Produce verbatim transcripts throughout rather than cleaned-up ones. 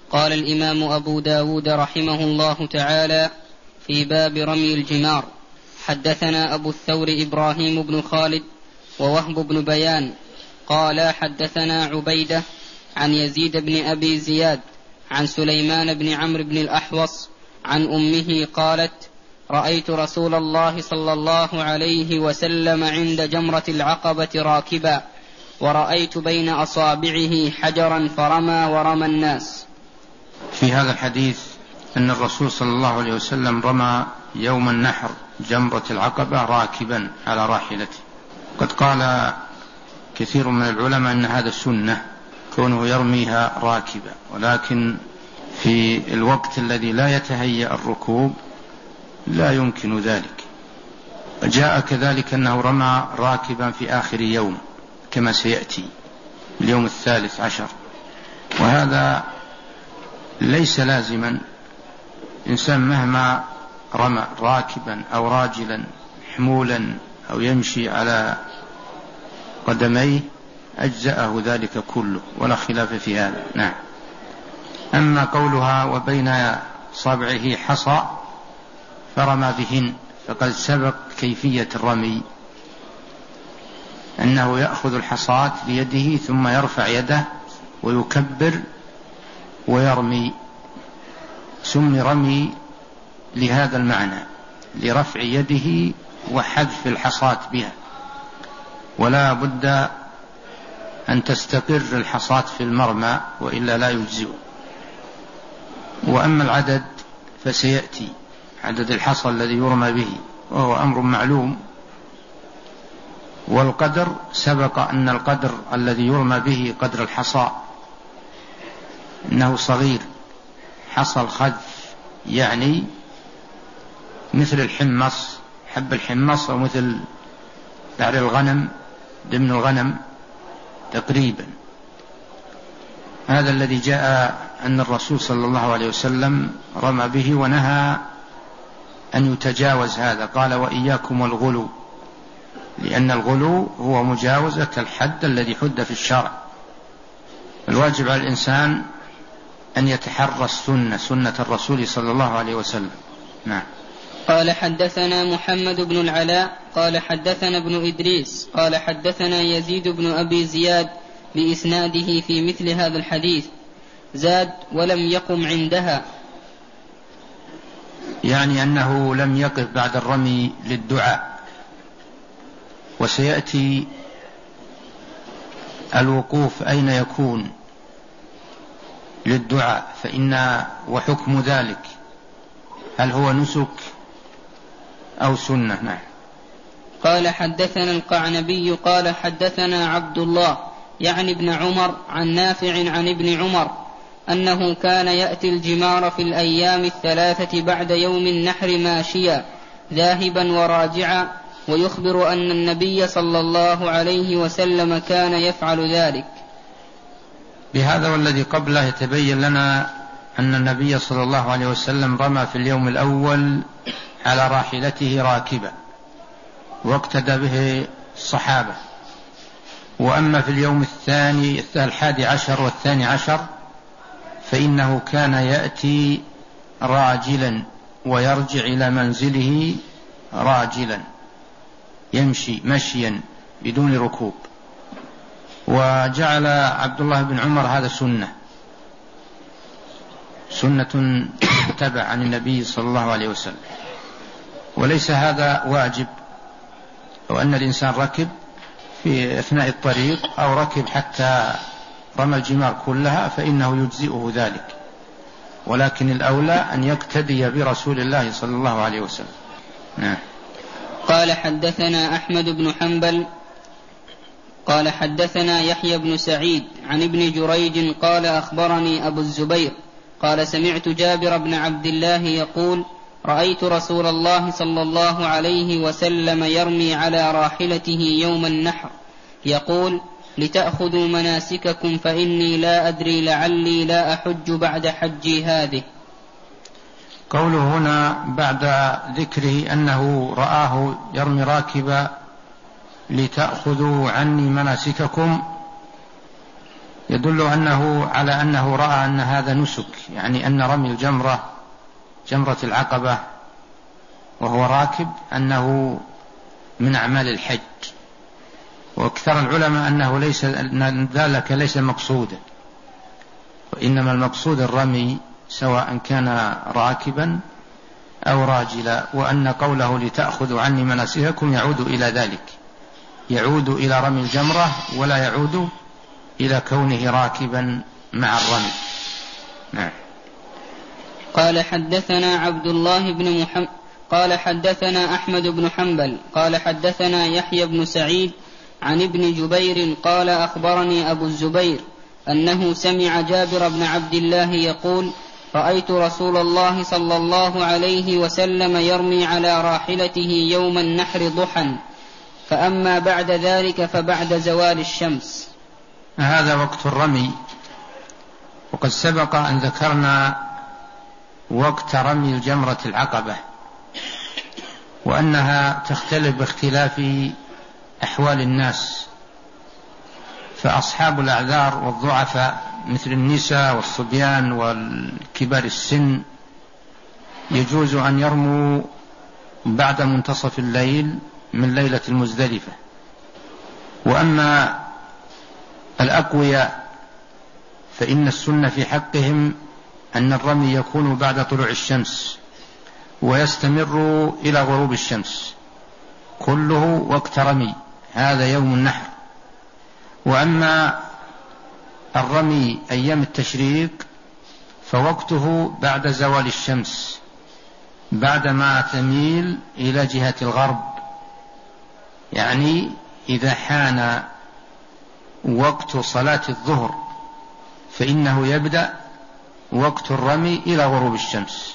قال الإمام أبو داود رحمه الله تعالى في باب رمي الجمار: حدثنا أبو الثور إبراهيم بن خالد ووهب بن بيان قال حدثنا عبيدة عن يزيد بن أبي زياد عن سليمان بن عمرو بن الأحوص عن أمه قالت: رأيت رسول الله صلى الله عليه وسلم عند جمرة العقبة راكبا، ورأيت بين أصابعه حجرا فرمى ورمى الناس. في هذا الحديث أن الرسول صلى الله عليه وسلم رمى يوم النحر جمرة العقبة راكبا على راحلته. قد قال كثير من العلماء أن هذا السنة كونه يرميها راكبا، ولكن في الوقت الذي لا يتهيأ الركوب لا يمكن ذلك. جاء كذلك أنه رمى راكبا في آخر يوم كما سيأتي اليوم الثالث عشر، وهذا ليس لازما. إنسان مهما رمى راكبا أو راجلا حمولا أو يمشي على قدميه أجزأه ذلك كله ولا خلاف في هذا. نعم. أما قولها وبين صابعه حصى فرمى بهن، فقد سبق كيفية الرمي أنه يأخذ الحصاة بيده ثم يرفع يده ويكبر ويرمي. سمي رمي لهذا المعنى، لرفع يده وحذف الحصاة بها، ولا بد أن تستقر الحصاة في المرمى وإلا لا يجزئ. وأما العدد فسيأتي عدد الحصى الذي يرمى به، وهو أمر معلوم. والقدر سبق أن القدر الذي يرمى به قدر الحصى إنه صغير، حصى الخذف يعني مثل الحمص، حب الحمص، أو مثل بعر الغنم، ضمن الغنم تقريبا. هذا الذي جاء أن الرسول صلى الله عليه وسلم رمى به ونهى أن يتجاوز هذا. قال: وإياكم والغلو، لأن الغلو هو مجاوزة الحد الذي حد في الشرع. الواجب على الإنسان أن يتحرى السنة، سنة الرسول صلى الله عليه وسلم. نعم. قال حدثنا محمد بن العلاء قال حدثنا ابن إدريس قال حدثنا يزيد بن أبي زياد بإسناده في مثل هذا الحديث، زاد: ولم يقم عندها، يعني أنه لم يقف بعد الرمي للدعاء. وسيأتي الوقوف أين يكون للدعاء، فإن وحكم ذلك هل هو نسك أو سنة. نعم. قال حدثنا القعنبي قال حدثنا عبد الله يعني ابن عمر عن نافع عن ابن عمر أنه كان يأتي الجمار في الأيام الثلاثة بعد يوم النحر ماشيا ذاهبا وراجعا، ويخبر أن النبي صلى الله عليه وسلم كان يفعل ذلك. بهذا والذي قبله يتبين لنا أن النبي صلى الله عليه وسلم رمى في اليوم الأول على راحلته راكبا، واقتدى به الصحابة. وأما في اليوم الثاني الحادي عشر والثاني عشر فإنه كان يأتي راجلا ويرجع إلى منزله راجلا، يمشي مشيا بدون ركوب. وجعل عبد الله بن عمر هذا سنة سنة تتبع عن النبي صلى الله عليه وسلم، وليس هذا واجب. لو أن الإنسان ركب في أثناء الطريق أو ركب حتى رمى الجمار كلها فإنه يجزئه ذلك، ولكن الأولى أن يقتدي برسول الله صلى الله عليه وسلم. نعم. قال حدثنا أحمد بن حنبل قال حدثنا يحيى بن سعيد عن ابن جريج قال أخبرني أبو الزبير قال سمعت جابر بن عبد الله يقول: رأيت رسول الله صلى الله عليه وسلم يرمي على راحلته يوم النحر يقول: لتأخذوا مناسككم فإني لا أدري لعلي لا أحج بعد حجي هذه. قوله هنا بعد ذكره أنه رآه يرمي راكبا: لتأخذوا عني مناسككم، يدل أنه على أنه رأى أن هذا نسك، يعني أن رمي الجمرة جمرة العقبة وهو راكب أنه من أعمال الحج. وأكثر العلماء أنه ليس أن ذلك ليس مقصودا، وإنما المقصود الرمي سواء كان راكبا أو راجلا، وأن قوله لتأخذوا عني مناسككم يعود إلى ذلك، يعود إلى رمي الجمرة ولا يعود إلى كونه راكبا مع الرمي. نعم. قال حدثنا عبد الله بن محمد قال حدثنا أحمد بن حنبل قال حدثنا يحيى بن سعيد عن ابن جبير قال أخبرني أبو الزبير أنه سمع جابر بن عبد الله يقول رأيت رسول الله صلى الله عليه وسلم يرمي على راحلته يوم النحر ضحى، فأما بعد ذلك فبعد زوال الشمس. هذا وقت الرمي، وقد سبق أن ذكرنا وقت رمي الجمرة العقبة، وأنها تختلف باختلاف أحوال الناس، فأصحاب الأعذار والضعفاء مثل النساء والصبيان والكبار السن يجوز أن يرموا بعد منتصف الليل من ليلة المزدلفة. وأما الأقوياء فإن السنة في حقهم أن الرمي يكون بعد طلوع الشمس ويستمر إلى غروب الشمس، كله وقت رمي، هذا يوم النحر. وأما الرمي أيام التشريق فوقته بعد زوال الشمس، بعدما تميل إلى جهة الغرب، يعني إذا حان وقت صلاة الظهر فإنه يبدأ وقت الرمي إلى غروب الشمس.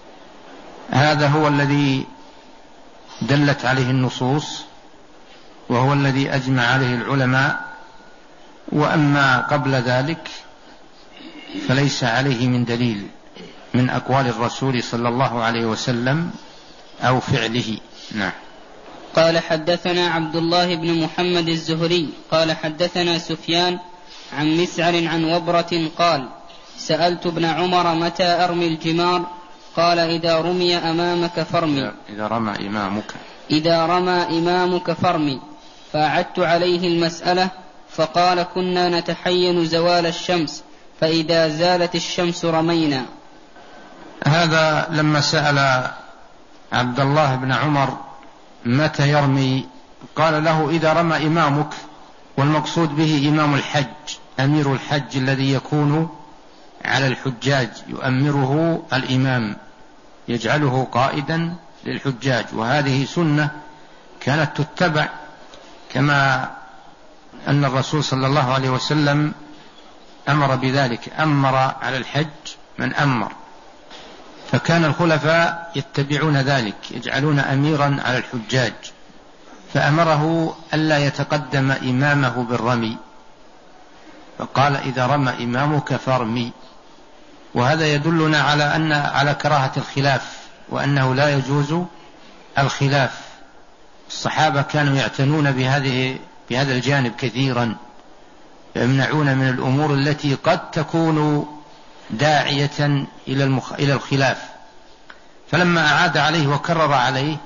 هذا هو الذي دلت عليه النصوص، وهو الذي أجمع عليه العلماء. وأما قبل ذلك فليس عليه من دليل من أقوال الرسول صلى الله عليه وسلم أو فعله. نعم. قال حدثنا عبد الله بن محمد الزهري قال حدثنا سفيان عن مسعر عن وبرة قال سألت ابن عمر متى أرمي الجمار؟ قال إذا رمي أمامك فارمي. إذا رمى إمامك إذا رمى إمامك فارمي. فأعدت عليه المسألة فقال كنا نتحين زوال الشمس، فإذا زالت الشمس رمينا. هذا لما سأل عبد الله بن عمر متى يرمي قال له إذا رمى إمامك، والمقصود به إمام الحج، أمير الحج الذي يكون على الحجاج، يؤمره الإمام، يجعله قائدا للحجاج. وهذه سنة كانت تتبع، كما أن الرسول صلى الله عليه وسلم أمر بذلك، أمر على الحج من أمر، فكان الخلفاء يتبعون ذلك، يجعلون أميرا على الحجاج، فأمره ألا يتقدم إمامه بالرمي، فقال إذا رمى إمامك فارمي. وهذا يدلنا على أن على كراهة الخلاف، وأنه لا يجوز الخلاف. الصحابة كانوا يعتنون بهذه بهذا الجانب كثيرا، يمنعون من الأمور التي قد تكون داعية إلى المخ... إلى الخلاف. فلما أعاد عليه وكرر عليه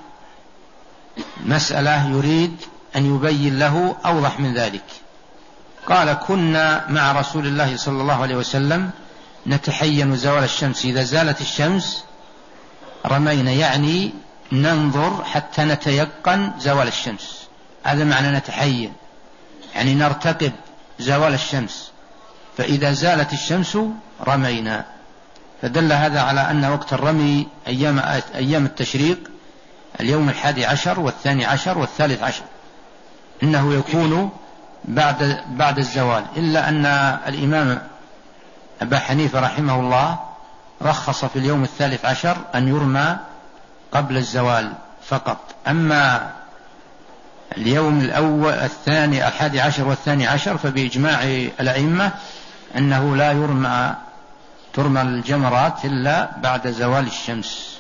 مسألة يريد أن يبين له أوضح من ذلك، قال كنا مع رسول الله صلى الله عليه وسلم نتحين زوال الشمس، إذا زالت الشمس رمينا، يعني ننظر حتى نتيقن زوال الشمس. هذا معنى نتحين، يعني نرتقب زوال الشمس، فإذا زالت الشمس رمينا. فدل هذا على أن وقت الرمي أيام, أيام التشريق اليوم الحادي عشر والثاني عشر والثالث عشر، إنه يكون بعد, بعد الزوال، إلا أن الإمام أبا حنيفة رحمه الله رخص في اليوم الثالث عشر أن يرمى قبل الزوال فقط. أما اليوم الأول الثاني الحادي عشر والثاني عشر فبإجماع الأئمة أنه لا يرمى ترمى الجمرات إلا بعد زوال الشمس.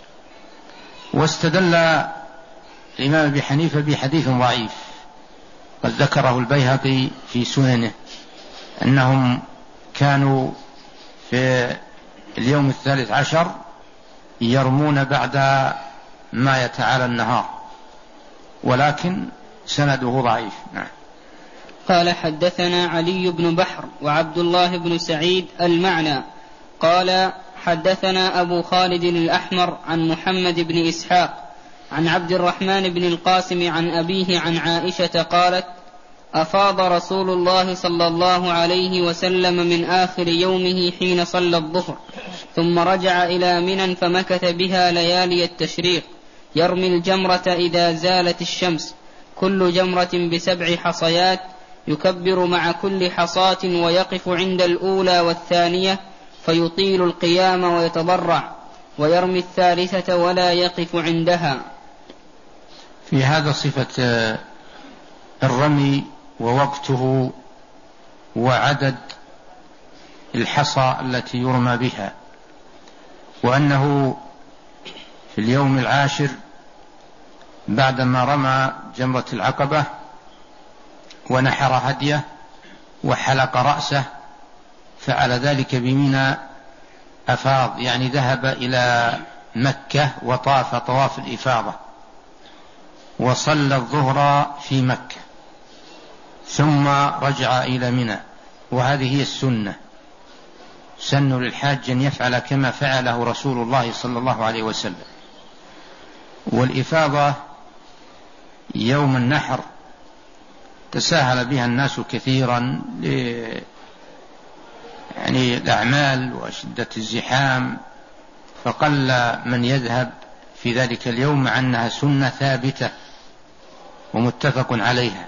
واستدل الإمام أبي حنيفة بحديث ضعيف قد ذكره البيهقي في سننه، أنهم كانوا في اليوم الثالث عشر يرمون بعد ما يتعالى النهار، ولكن سنده ضعيف. نعم. قال حدثنا علي بن بحر وعبد الله بن سعيد المعنى قال حدثنا أبو خالد الأحمر عن محمد بن إسحاق عن عبد الرحمن بن القاسم عن أبيه عن عائشة قالت أفاض رسول الله صلى الله عليه وسلم من آخر يومه حين صلى الظهر ثم رجع إلى منى فمكث بها ليالي التشريق يرمي الجمرة إذا زالت الشمس كل جمرة بسبع حصيات يكبر مع كل حصاة ويقف عند الأولى والثانية فيطيل القيام ويتضرع ويرمي الثالثة ولا يقف عندها. في هذا صفة الرمي ووقته وعدد الحصى التي يرمى بها، وأنه في اليوم العاشر بعدما رمى جمرة العقبة ونحر هديه وحلق رأسه فعل ذلك بمنى أفاض، يعني ذهب إلى مكة وطاف طواف الإفاضة وصلى الظهر في مكة ثم رجع إلى منى، وهذه هي السنة. سن للحاج أن يفعل كما فعله رسول الله صلى الله عليه وسلم. والإفاضة يوم النحر تساهل بها الناس كثيرا ل يعني الأعمال وشدة الزحام، فقل من يذهب في ذلك اليوم، مع أنها سنة ثابتة ومتفق عليها،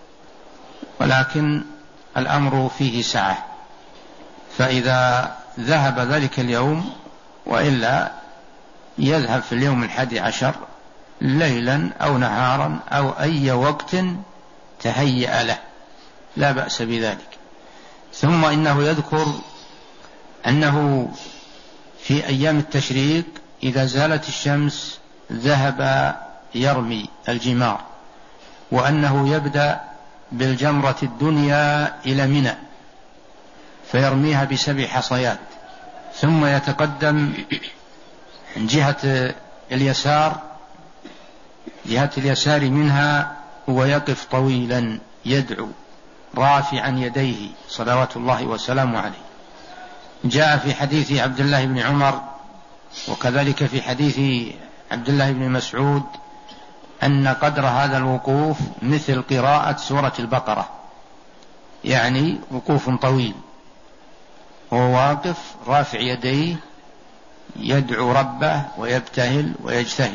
ولكن الأمر فيه سعة، فإذا ذهب ذلك اليوم وإلا يذهب في اليوم الحادي عشر ليلا أو نهارا أو أي وقت تهيأ له لا بأس بذلك. ثم إنه يذكر أنه في أيام التشريق إذا زالت الشمس ذهب يرمي الجمار، وأنه يبدأ بالجمرة الدنيا إلى منى فيرميها بسبع حصيات، ثم يتقدم من جهة اليسار جهة اليسار منها ويقف طويلا يدعو رافعا يديه صلوات الله وسلامه عليه. جاء في حديث عبد الله بن عمر وكذلك في حديث عبد الله بن مسعود أن قدر هذا الوقوف مثل قراءة سورة البقرة، يعني وقوف طويل وهو واقف رافع يديه يدعو ربه ويبتهل ويجتهد.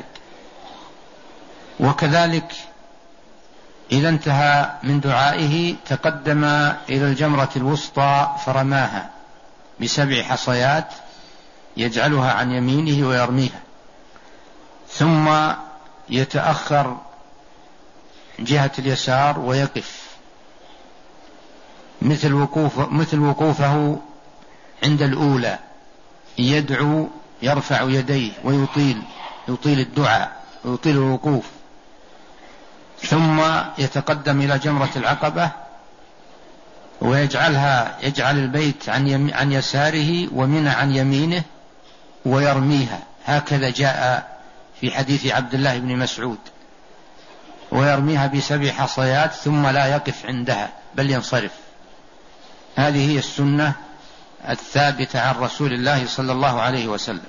وكذلك إذا انتهى من دعائه تقدم إلى الجمرة الوسطى فرماها بسبع حصيات يجعلها عن يمينه ويرميها، ثم يتأخر جهة اليسار ويقف مثل وقوف مثل وقوفه عند الأولى يدعو يرفع يديه ويطيل يطيل الدعاء ويطيل الوقوف، ثم يتقدم إلى جمرة العقبة ويجعلها يجعل البيت عن, يم عن يساره ومنى عن يمينه ويرميها، هكذا جاء في حديث عبد الله بن مسعود، ويرميها بسبع حصيات ثم لا يقف عندها بل ينصرف. هذه هي السنة الثابتة عن رسول الله صلى الله عليه وسلم.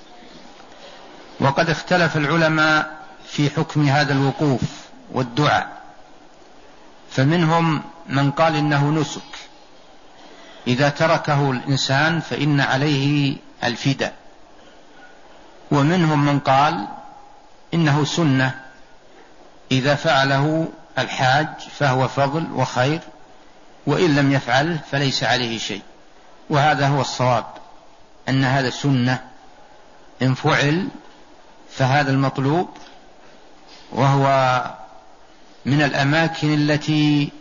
وقد اختلف العلماء في حكم هذا الوقوف والدعاء، فمنهم من قال إنه نسك إذا تركه الإنسان فإن عليه الفداء، ومنهم من قال إنه سنة إذا فعله الحاج فهو فضل وخير، وإن لم يفعله فليس عليه شيء. وهذا هو الصواب، أن هذا سنة إن فعل فهذا المطلوب، وهو من الأماكن التي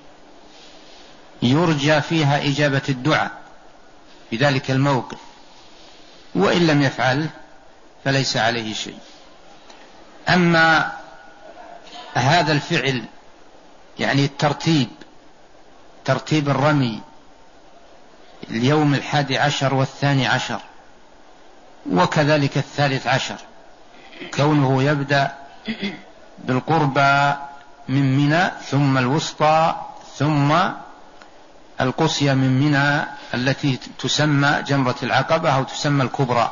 يرجى فيها إجابة الدعاء في ذلك الموقف، وإن لم يفعل فليس عليه شيء. أما هذا الفعل يعني الترتيب ترتيب الرمي اليوم الحادي عشر والثاني عشر وكذلك الثالث عشر، كونه يبدأ بالقربى من منى ثم الوسطى ثم القصيى من منى التي تسمى جمرة العقبة أو تسمى الكبرى.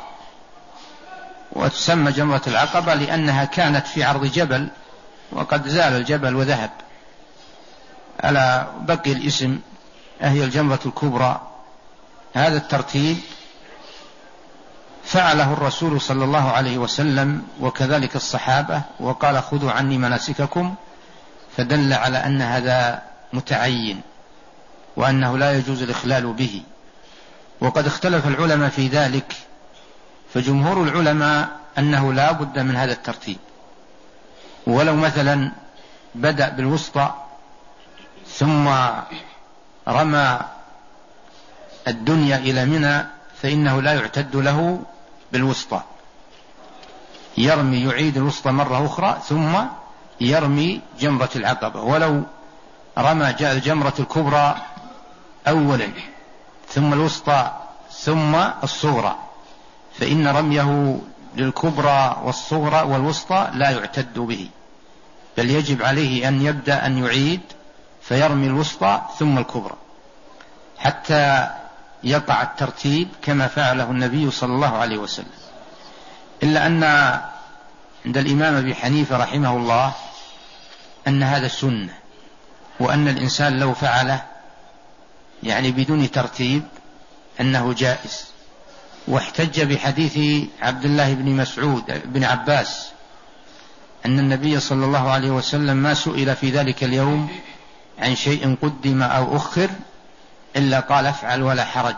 وتسمى جمرة العقبة لأنها كانت في عرض جبل وقد زال الجبل وذهب، على بقي الاسم أهي الجمرة الكبرى. هذا الترتيب فعله الرسول صلى الله عليه وسلم وكذلك الصحابة، وقال خذوا عني مناسككم، فدل على أن هذا متعين وأنه لا يجوز الإخلال به. وقد اختلف العلماء في ذلك، فجمهور العلماء أنه لا بد من هذا الترتيب، ولو مثلا بدأ بالوسطى ثم رمى الدنيا إلى منى فإنه لا يعتد له بالوسطى، يرمي يعيد الوسطى مرة أخرى ثم يرمي جمرة العقبة. ولو رمى جاء الجمرة الكبرى أولا ثم الوسطى ثم الصغرى فإن رميه للكبرى والصغرى والوسطى لا يعتد به، بل يجب عليه أن يبدأ أن يعيد فيرمي الوسطى ثم الكبرى حتى يقع الترتيب كما فعله النبي صلى الله عليه وسلم. إلا أن عند الإمام أبي حنيفة رحمه الله أن هذا السنة، وأن الإنسان لو فعله يعني بدون ترتيب أنه جائز. واحتج بحديث عبد الله بن مسعود بن عباس أن النبي صلى الله عليه وسلم ما سئل في ذلك اليوم عن شيء قدم أو أخر إلا قال افعل ولا حرج.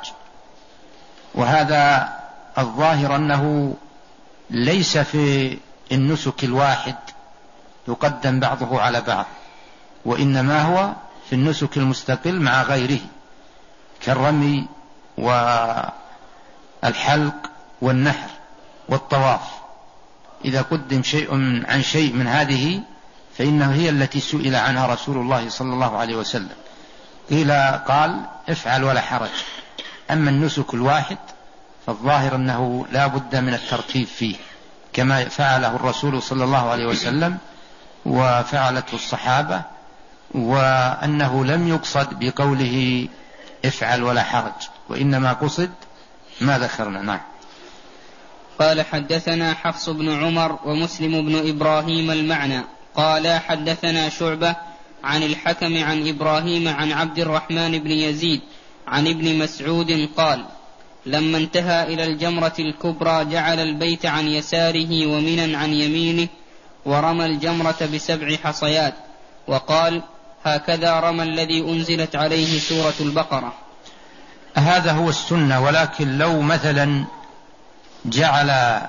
وهذا الظاهر أنه ليس في النسك الواحد يقدم بعضه على بعض، وإنما هو في النسك المستقل مع غيره كالرمي والحلق والنحر والطواف. إذا قدم شيء عن شيء من هذه فإنه هي التي سئل عنها رسول الله صلى الله عليه وسلم، قيل قال افعل ولا حرج. أما النسك الواحد فالظاهر أنه لا بد من الترتيب فيه كما فعله الرسول صلى الله عليه وسلم وفعلته الصحابة، وأنه لم يقصد بقوله افعل ولا حرج، وإنما قصد ما ذكرنا. نعم. قال حدثنا حفص بن عمر ومسلم بن إبراهيم المعنى قال حدثنا شعبة عن الحكم عن إبراهيم عن عبد الرحمن بن يزيد عن ابن مسعود قال لما انتهى إلى الجمرة الكبرى جعل البيت عن يساره ومنا عن يمينه ورمى الجمرة بسبع حصيات، وقال هكذا رمى الذي أنزلت عليه سورة البقرة. هذا هو السنة، ولكن لو مثلا جعل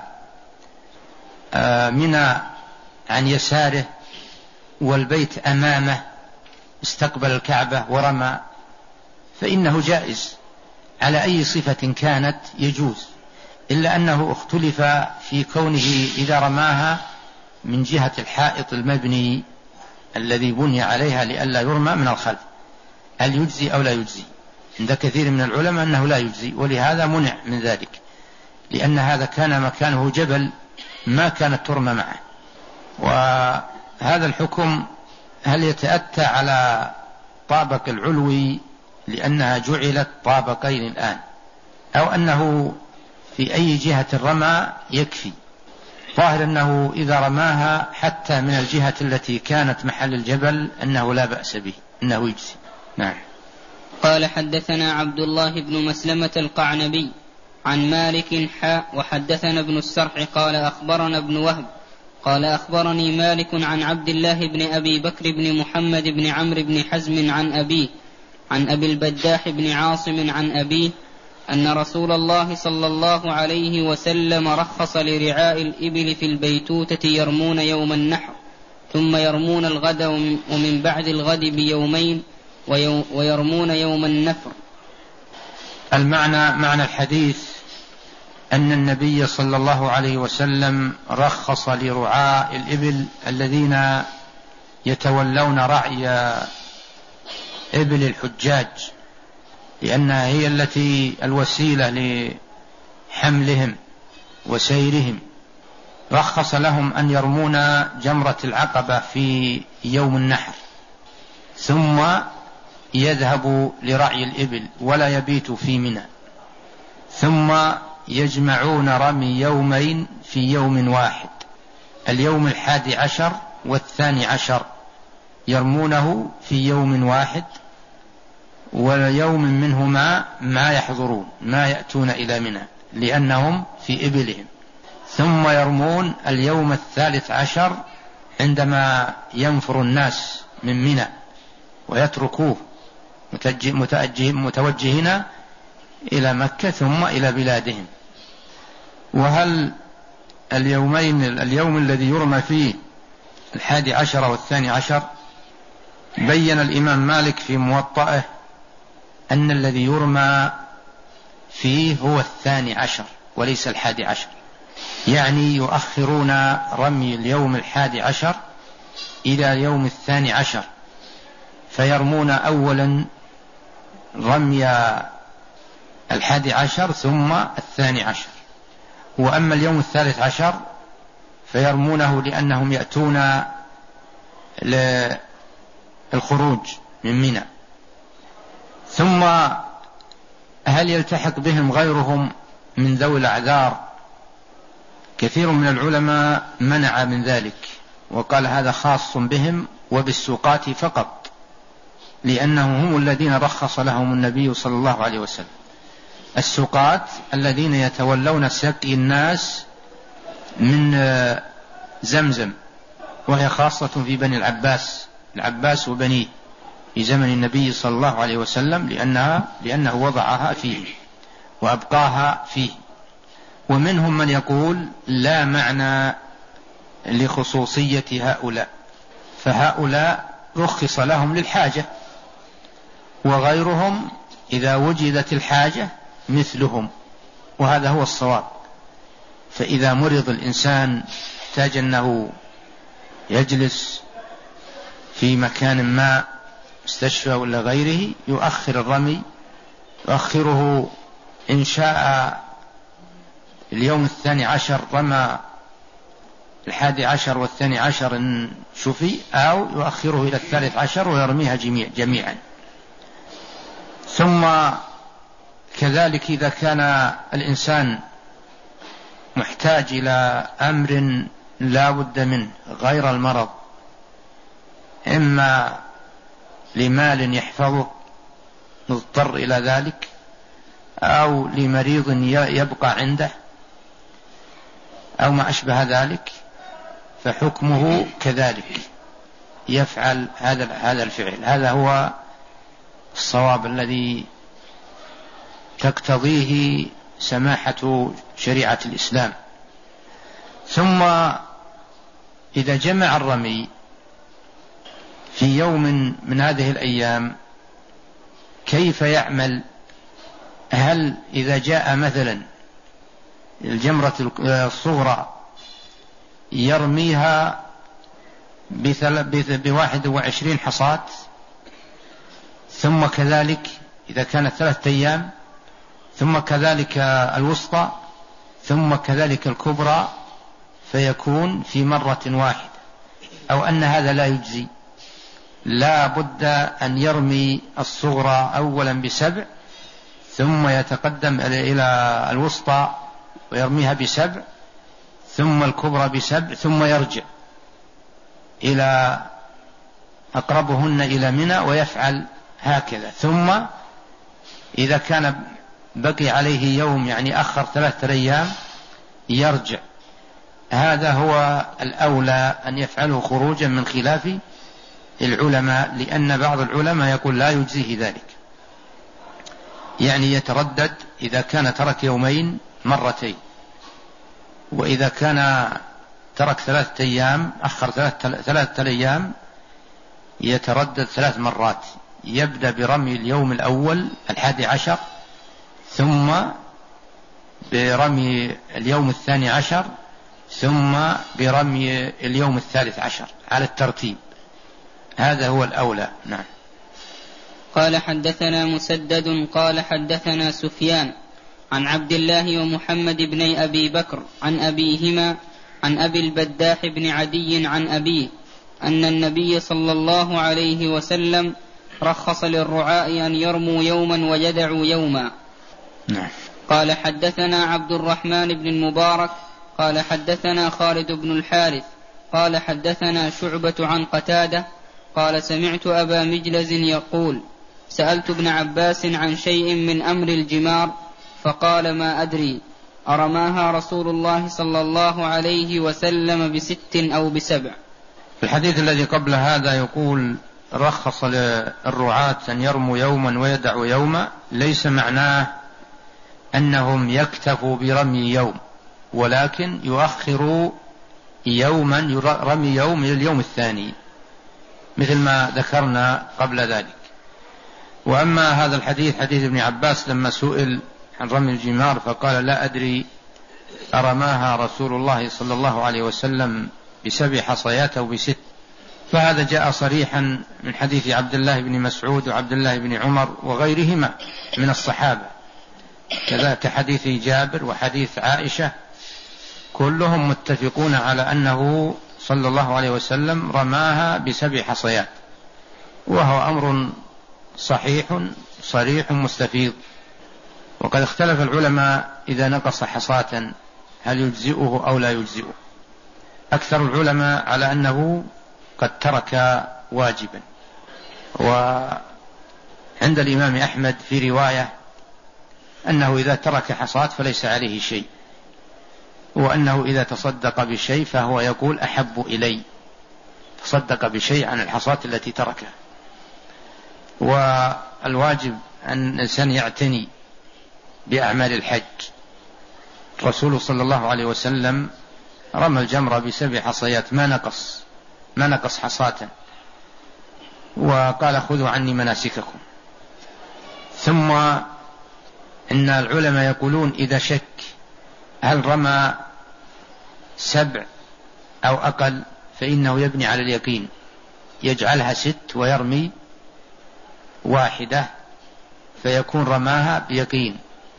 منى عن يساره والبيت أمامه استقبل الكعبة ورمى فإنه جائز على أي صفة كانت يجوز، إلا أنه اختلف في كونه إذا رماها من جهة الحائط المبني الذي بني عليها لئلا يرمى من الخلف هل يجزي أو لا يجزي. عند كثير من العلماء أنه لا يجزي، ولهذا منع من ذلك، لأن هذا كان مكانه جبل ما كانت ترمى معه. وهذا الحكم هل يتأتى على طابق العلوي لأنها جعلت طابقين الآن، أو أنه في أي جهة الرمى يكفي؟ ظاهر أنه إذا رماها حتى من الجهة التي كانت محل الجبل أنه لا بأس به، أنه يجزي. نعم. قال حدثنا عبد الله بن مسلمة القعنبي عن مالك حاء وحدثنا ابن السرح قال أخبرنا ابن وهب قال أخبرني مالك عن عبد الله بن أبي بكر بن محمد بن عمرو بن حزم عن أبيه عن أبي البداح بن عاصم عن أبيه أن رسول الله صلى الله عليه وسلم رخص لرعاء الإبل في البيتوتة يرمون يوم النحر ثم يرمون الغد ومن بعد الغد بيومين ويرمون يوم النفر. المعنى معنى الحديث أن النبي صلى الله عليه وسلم رخص لرعاء الإبل الذين يتولون رعي إبل الحجاج لأنها هي التي الوسيلة لحملهم وسيرهم. رخص لهم أن يرمون جمرة العقبة في يوم النحر، ثم يذهبوا لرعي الإبل ولا يبيتوا في منى، ثم يجمعون رمي يومين في يوم واحد، اليوم الحادي عشر والثاني عشر يرمونه في يوم واحد، ويوم منهما ما يحضرون ما يأتون إلى منى لأنهم في إبلهم، ثم يرمون اليوم الثالث عشر عندما ينفر الناس من منى ويتركوه متوجهين إلى مكة ثم إلى بلادهم. وهل اليومين اليوم الذي يرمى فيه الحادي عشر والثاني عشر؟ بين الإمام مالك في موطئه أن الذي يرمى فيه هو الثاني عشر وليس الحادي عشر، يعني يؤخرون رمي اليوم الحادي عشر إلى اليوم الثاني عشر، فيرمون أولا رمي الحادي عشر ثم الثاني عشر. وأما اليوم الثالث عشر فيرمونه لأنهم يأتون للخروج من منى. ثم هل يلتحق بهم غيرهم من ذوي الأعذار؟ كثير من العلماء منع من ذلك وقال هذا خاص بهم وبالسوقات فقط، لأنهم هم الذين رخص لهم النبي صلى الله عليه وسلم. السوقات الذين يتولون سقي الناس من زمزم، وهي خاصة في بني العباس العباس وبنيه في زمن النبي صلى الله عليه وسلم، لأنها لأنه وضعها فيه وأبقاها فيه. ومنهم من يقول لا معنى لخصوصية هؤلاء، فهؤلاء رخص لهم للحاجة، وغيرهم إذا وجدت الحاجة مثلهم، وهذا هو الصواب. فإذا مرض الإنسان احتاج أنه يجلس في مكان ما مستشفى ولا غيره يؤخر الرمي، يؤخره إن شاء اليوم الثاني عشر رمى الحادي عشر والثاني عشر إن شفي، أو يؤخره إلى الثالث عشر ويرميها جميع جميعا. ثم كذلك إذا كان الإنسان محتاج إلى أمر لا بد منه غير المرض، إما لمال يحفظه نضطر إلى ذلك، أو لمريض يبقى عنده، أو ما أشبه ذلك، فحكمه كذلك يفعل هذا هذا الفعل. هذا هو الصواب الذي تقتضيه سماحة شريعة الإسلام. ثم إذا جمع الرمي في يوم من هذه الأيام كيف يعمل؟ هل إذا جاء مثلا الجمرة الصغرى يرميها بواحد وعشرين حصاة، ثم كذلك إذا كانت ثلاثة أيام، ثم كذلك الوسطى، ثم كذلك الكبرى، فيكون في مرة واحدة؟ أو أن هذا لا يجزي، لا بد أن يرمي الصغرى أولا بسبع، ثم يتقدم إلى الوسطى ويرميها بسبع، ثم الكبرى بسبع، ثم يرجع إلى أقربهن إلى منى ويفعل هكذا. ثم إذا كان بقي عليه يوم يعني أخر ثلاثة أيام يرجع. هذا هو الأولى أن يفعله خروجا من خلاف العلماء، لأن بعض العلماء يقول لا يجزيه ذلك، يعني يتردد إذا كان ترك يومين مرتين، وإذا كان ترك ثلاثة أيام أخر ثلاثة أيام يتردد ثلاث مرات، يبدأ برمي اليوم الأول الحادي عشر، ثم برمي اليوم الثاني عشر، ثم برمي اليوم الثالث عشر على الترتيب. هذا هو الأولى. نعم. قال حدثنا مسدد قال حدثنا سفيان عن عبد الله ومحمد بن أبي بكر عن أبيهما عن أبي البداح بن عدي عن أبيه أن النبي صلى الله عليه وسلم رخص للرعاء أن يرموا يوما ويدعوا يوما. نعم. قال حدثنا عبد الرحمن بن المبارك قال حدثنا خالد بن الحارث قال حدثنا شعبة عن قتادة قال سمعت أبا مجلز يقول سألت ابن عباس عن شيء من أمر الجمار فقال ما أدري أرماها رسول الله صلى الله عليه وسلم بست أو بسبع. في الحديث الذي قبل هذا يقول رخص للرعاة أن يرموا يوما ويدعوا يوما، ليس معناه أنهم يكتفوا برمي يوم، ولكن يؤخروا يوما رمي يوم إلى اليوم الثاني مثل ما ذكرنا قبل ذلك. وأما هذا الحديث حديث ابن عباس لما سئل عن رمي الجمار فقال لا أدري أرماها رسول الله صلى الله عليه وسلم بسبع حصيات أو بست، فهذا جاء صريحا من حديث عبد الله بن مسعود وعبد الله بن عمر وغيرهما من الصحابة، كذلك حديث جابر وحديث عائشة، كلهم متفقون على أنه صلى الله عليه وسلم رماها بسبع حصيات، وهو أمر صحيح صريح مستفيض. وقد اختلف العلماء إذا نقص حصاة هل يجزئه أو لا يجزئه. أكثر العلماء على أنه قد ترك واجبا، وعند الإمام أحمد في رواية أنه إذا ترك حصاة فليس عليه شيء، وأنه إذا تصدق بشيء فهو يقول أحب إلي، تصدق بشيء عن الحصاة التي تركها. والواجب أن الإنسان يعتني بأعمال الحج. الرسول صلى الله عليه وسلم رمى الجمرة بسبع حصيات ما نقص ما نقص حصاة، وقال خذوا عني مناسككم. ثم إن العلماء يقولون إذا شك هل رمى سبع أو أقل فإنه يبني على اليقين، يجعلها ست ويرمي واحدة فيكون رماها بيقين.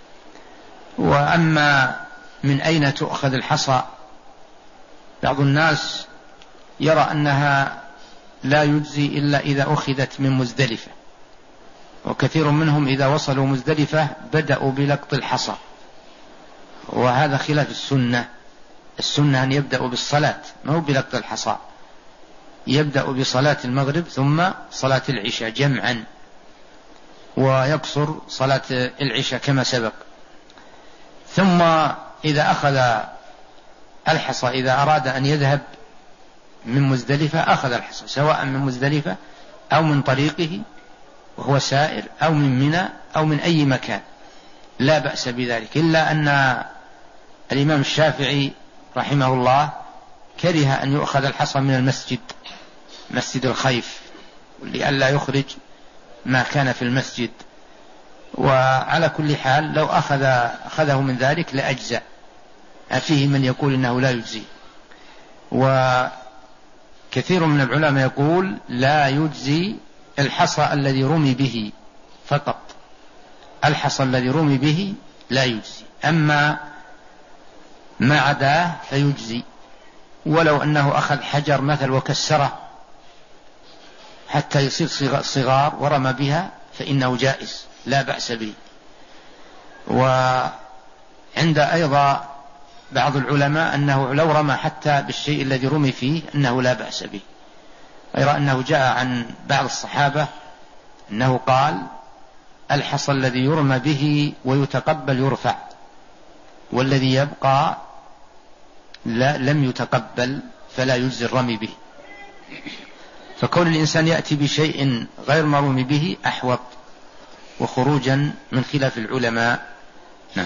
وأما من أين تؤخذ الحصى، بعض الناس يرى أنها لا يجزي إلا إذا أخذت من مزدلفة، وكثير منهم إذا وصلوا مزدلفة بدأوا بلقط الحصى، وهذا خلاف السنة. السنة أن يبدأوا بالصلاة، ما هو بلقط الحصى، يبدأ بصلاة المغرب ثم صلاة العشاء جمعا، ويقصر صلاة العشاء كما سبق. ثم إذا أخذ الحصى إذا أراد أن يذهب من مزدلفة أخذ الحصى سواء من مزدلفة أو من طريقه وهو سائر أو من منى أو من أي مكان، لا بأس بذلك، إلا أن الإمام الشافعي رحمه الله كره أن يؤخذ الحصى من المسجد، مسجد الخيف، لئلا يخرج ما كان في المسجد. وعلى كل حال لو أخذ أخذه من ذلك لأجزأ، فيه من يقول إنه لا يجزي، وكثير من العلماء يقول لا يجزي الحصى الذي رمي به فقط، الحصى الذي رمي به لا يجزي، أما ما عداه فيجزي. ولو أنه أخذ حجر مثل وكسره حتى يصير صغار ورمى بها فإنه جائز لا بأس به. وعند أيضا بعض العلماء أنه لو رمى حتى بالشيء الذي رمي فيه أنه لا بأس به، غير أنه جاء عن بعض الصحابة أنه قال الحصى الذي يرمى به ويتقبل يرفع، والذي يبقى لا لم يتقبل فلا يجزي الرمي به. فكون الإنسان يأتي بشيء غير مرمي به أحوط وخروجا من خلاف العلماء. نعم.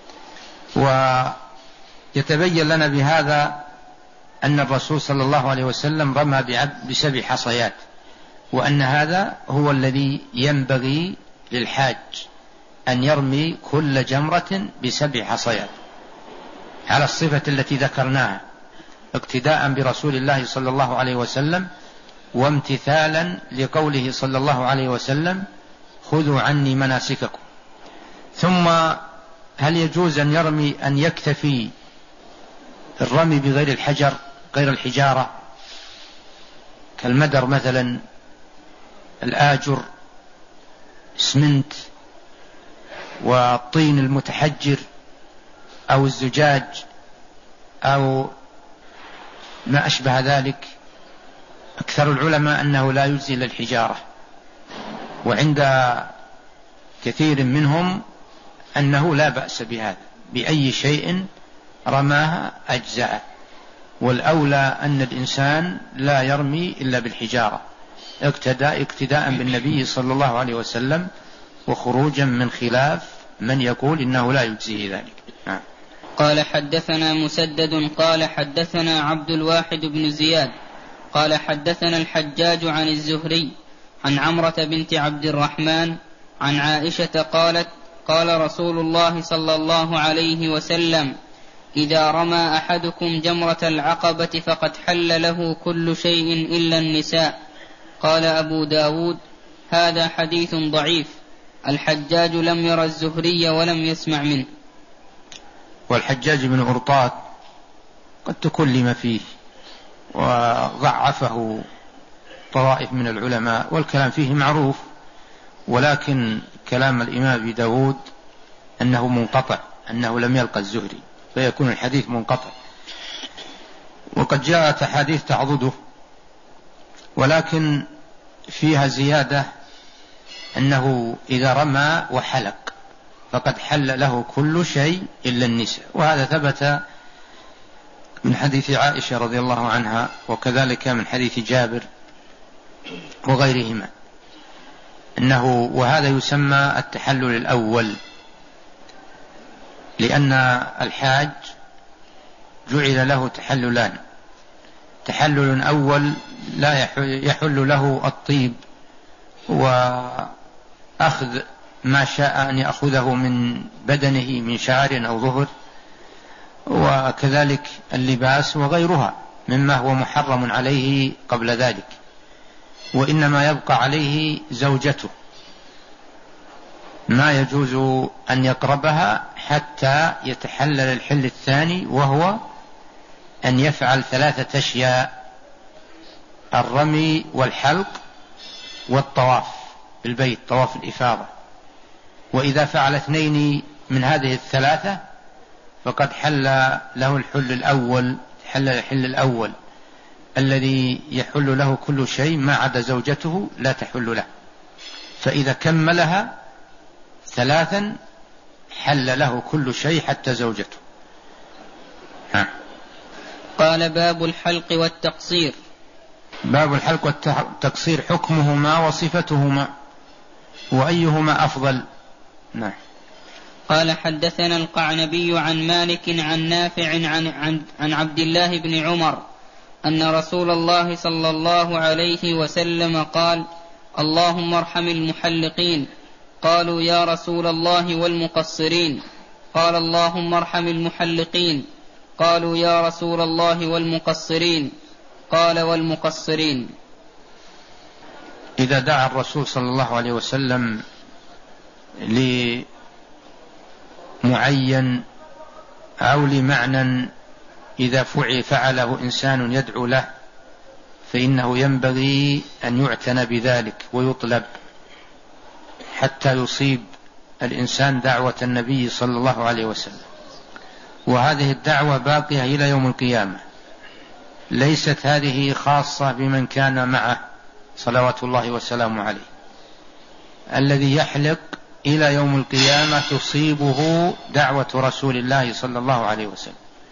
ويتبين لنا بهذا أن الرسول صلى الله عليه وسلم رمى بسبع حصيات، وأن هذا هو الذي ينبغي للحاج أن يرمي كل جمرة بسبع حصيات على الصفة التي ذكرناها، اقتداء برسول الله صلى الله عليه وسلم، وامتثالا لقوله صلى الله عليه وسلم خذوا عني مناسككم. ثم هل يجوز أن يرمي أن يكتفي الرمي بغير الحجر غير الحجارة كالمدر مثلا، الآجر، اسمنت، والطين المتحجر أو الزجاج أو ما أشبه ذلك؟ أكثر العلماء أنه لا يجزي للحجارة، وعند كثير منهم أنه لا بأس بهذا، بأي شيء رماها أجزاء، والأولى أن الإنسان لا يرمي إلا بالحجارة اقتداء اقتداء بالنبي صلى الله عليه وسلم، وخروجا من خلاف من يقول إنه لا يجزيه ذلك. نعم. قال حدثنا مسدد قال حدثنا عبد الواحد بن زياد قال حدثنا الحجاج عن الزهري عن عمرة بنت عبد الرحمن عن عائشة قالت قال رسول الله صلى الله عليه وسلم إذا رمى أحدكم جمرة العقبة فقد حل له كل شيء إلا النساء. قال أبو داود هذا حديث ضعيف، الحجاج لم ير الزهري ولم يسمع منه. والحجاج بن أرطاط قد تكلم فيه وضعفه طوائف من العلماء، والكلام فيه معروف، ولكن كلام الإمام أبي داود أنه منقطع، أنه لم يلقى الزهري، فيكون الحديث منقطع. وقد جاءت أحاديث تعضده، ولكن فيها زيادة أنه إذا رمى وحلق فقد حل له كل شيء إلا النساء، وهذا ثبت من حديث عائشة رضي الله عنها، وكذلك من حديث جابر وغيرهما، إنه وهذا يسمى التحلل الأول، لأن الحاج جعل له تحللان: تحلل أول لا يحل له الطيب وأخذ ما شاء أن يأخذه من بدنه من شعر أو ظهر، وكذلك اللباس وغيرها مما هو محرم عليه قبل ذلك، وإنما يبقى عليه زوجته، ما يجوز أن يقربها حتى يتحلل الحل الثاني، وهو أن يفعل ثلاثة أشياء: الرمي والحلق والطواف بالبيت، طواف الإفاضة. وإذا فعل اثنين من هذه الثلاثة فقد حل له الحل الأول، حل الحل الأول الذي يحل له كل شيء ما عدا زوجته لا تحل له، فإذا كملها ثلاثا حل له كل شيء حتى زوجته. ها. قال باب الحلق والتقصير. باب الحلق والتقصير حكمهما وصفتهما وأيهما أفضل. نعم. قال حدثنا القعنبي عن مالك عن نافع عن, عن, عن عبد الله بن عمر أن رسول الله صلى الله عليه وسلم قال: اللهم ارحم المحلقين. قالوا: يا رسول الله والمقصرين؟ قال: اللهم ارحم المحلقين. قالوا: يا رسول الله والمقصرين؟ قال: والمقصرين. إذا دعا الرسول صلى الله عليه وسلم لمعين أو لمعنى إذا فعله إنسان يدعو له، فإنه ينبغي أن يعتنى بذلك ويطلب حتى يصيب الإنسان دعوة النبي صلى الله عليه وسلم. وهذه الدعوة باقية إلى يوم القيامة، ليست هذه خاصة بمن كان معه صلوات الله وسلامه عليه. الذي يحلق إلى يوم القيامة تصيبه دعوة رسول الله صلى الله عليه وسلم.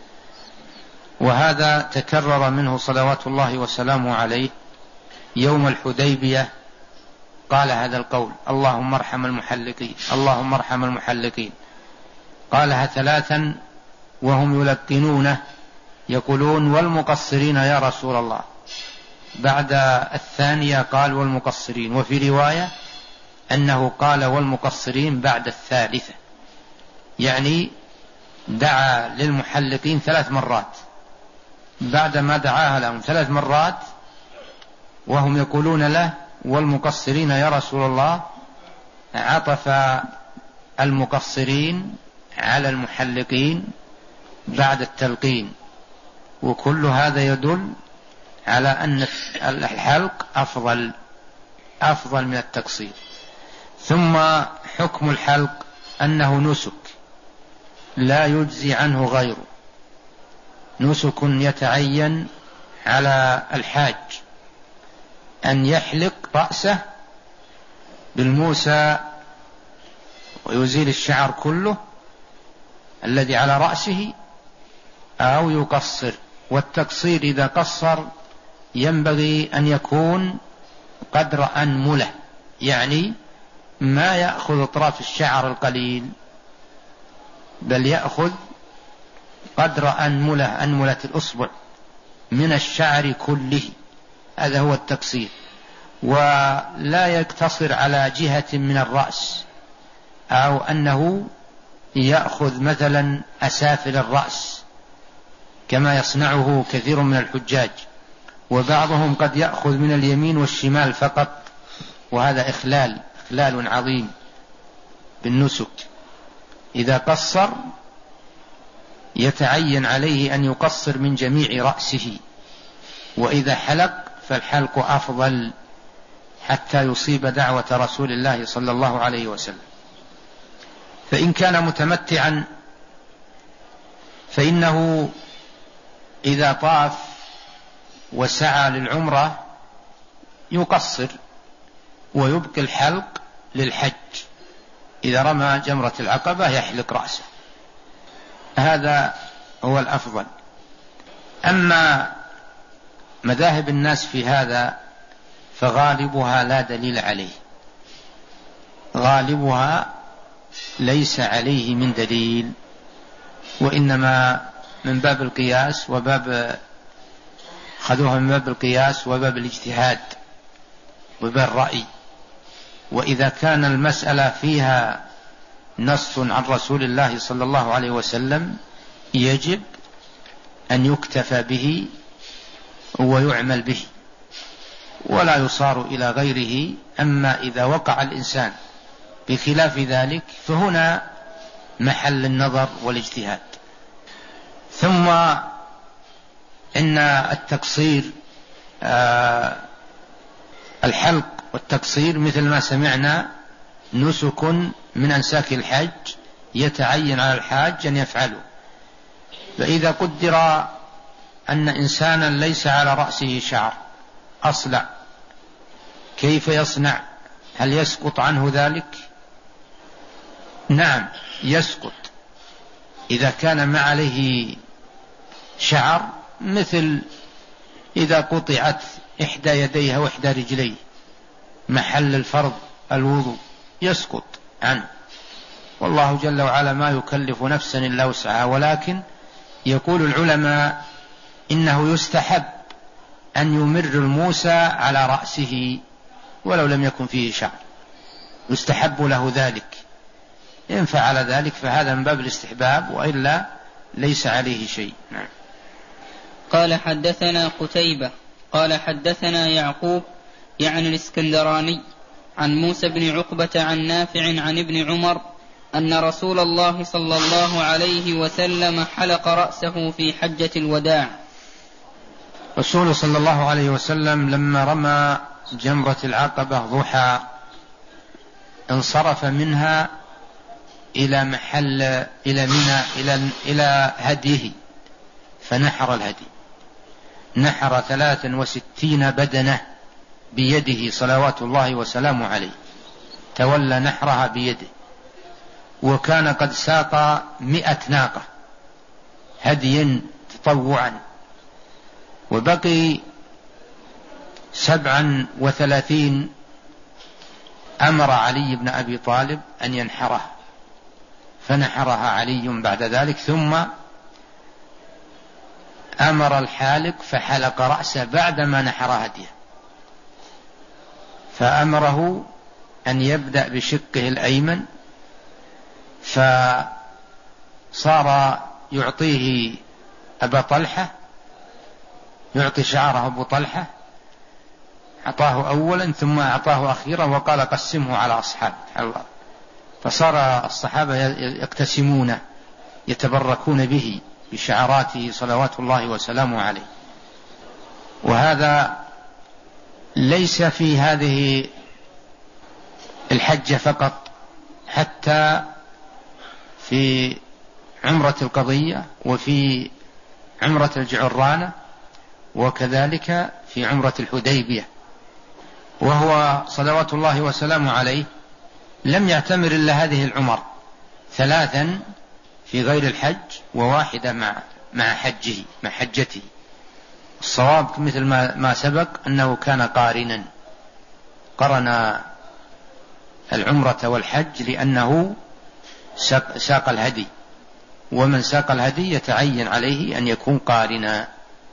وهذا تكرر منه صلوات الله وسلامه عليه يوم الحديبية، قال هذا القول: اللهم ارحم المحلقين، اللهم ارحم المحلقين. قالها ثلاثا وهم يلقنونه يقولون: والمقصرين يا رسول الله. بعد الثانية قال: والمقصرين. وفي رواية أنه قال: والمقصرين بعد الثالثة، يعني دعا للمحلقين ثلاث مرات. بعدما دعاها لهم ثلاث مرات وهم يقولون له: والمقصرين يا رسول الله، عطف المقصرين على المحلقين بعد التلقين، وكل هذا يدل على أن الحلق أفضل أفضل من التقصير. ثم حكم الحلق أنه نسك لا يجزي عنه غيره، نسك يتعين على الحاج أن يحلق رأسه بالموسى ويزيل الشعر كله الذي على رأسه أو يقصر. والتقصير إذا قصر ينبغي أن يكون قدر أنملة، يعني ما يأخذ أطراف الشعر القليل بل يأخذ قدر أنملة أنملة الأصبع من الشعر كله، هذا هو التقصير. ولا يقتصر على جهة من الرأس، أو أنه يأخذ مثلا أسافل الرأس كما يصنعه كثير من الحجاج، وبعضهم قد يأخذ من اليمين والشمال فقط، وهذا إخلال إخلال عظيم بالنسك. إذا قصر يتعين عليه أن يقصر من جميع رأسه، وإذا حلق فالحلق أفضل حتى يصيب دعوة رسول الله صلى الله عليه وسلم. فإن كان متمتعا فإنه إذا طاف وسعى للعمرة يقصر ويبقي الحلق للحج، إذا رمى جمرة العقبة يحلق رأسه، هذا هو الأفضل. أما مذاهب الناس في هذا فغالبها لا دليل عليه، غالبها ليس عليه من دليل، وإنما من باب القياس وباب خذوها من باب القياس وباب الاجتهاد وباب الرأي. وإذا كان المسألة فيها نص عن رسول الله صلى الله عليه وسلم يجب أن يكتفى به ويعمل به ولا يصار إلى غيره. أما إذا وقع الإنسان بخلاف ذلك فهنا محل النظر والاجتهاد. ثم إن التقصير آه الحلق والتقصير مثل ما سمعنا نسك من أنساك الحج يتعين على الحاج أن يفعله. فإذا قدر أن إنسانا ليس على رأسه شعر أصلع كيف يصنع؟ هل يسقط عنه ذلك؟ نعم يسقط إذا كان ما عليه شعر، مثل إذا قطعت إحدى يديها وإحدى رجليه محل الفرض الوضوء يسقط عنه. والله جل وعلا ما يكلف نفسا إلا وسعها، ولكن يقول العلماء إنه يستحب أن يمر الموسى على رأسه ولو لم يكن فيه شعر، يستحب له ذلك. إن فعل ذلك فهذا من باب الاستحباب، وإلا ليس عليه شيء. نعم. قال حدثنا قتيبة قال حدثنا يعقوب يعني الإسكندراني عن موسى بن عقبة عن نافع عن ابن عمر أن رسول الله صلى الله عليه وسلم حلق رأسه في حجة الوداع. رسول صلى الله عليه وسلم لما رمى جمرة العقبة ضحى انصرف منها إلى محل إلى منى إلى إلى هديه فنحر الهدي، نحر ثلاثا وستين بدنة بيده صلوات الله وسلامه عليه، تولى نحرها بيده. وكان قد ساق مئة ناقة هديا تطوعا، وبقي سبعا وثلاثين أمر علي بن أبي طالب أن ينحرها، فنحرها علي بعد ذلك، ثم أمر الحالق فحلق رأسه بعدما نحر هديه، فأمره أن يبدأ بشقه الأيمن، فصار يعطيه أبا طلحة، يعطي شعره أبو طلحة أعطاه أولا ثم أعطاه أخيرا وقال قسمه على أصحابه، فصار الصحابة يقتسمون يتبركون به بشعراته صلوات الله وسلامه عليه. وهذا ليس في هذه الحجة فقط، حتى في عمرة القضية وفي عمرة الجعرانة وكذلك في عمرة الحديبية. وهو صلوات الله وسلامه عليه لم يعتمر إلا هذه العمر، ثلاثا في غير الحج وواحدة مع مع حجه مع حجته. الصواب مثل ما, ما سبق أنه كان قارنا، قرن العمرة والحج لأنه ساق الهدي، ومن ساق الهدي يتعين عليه أن يكون قارنا.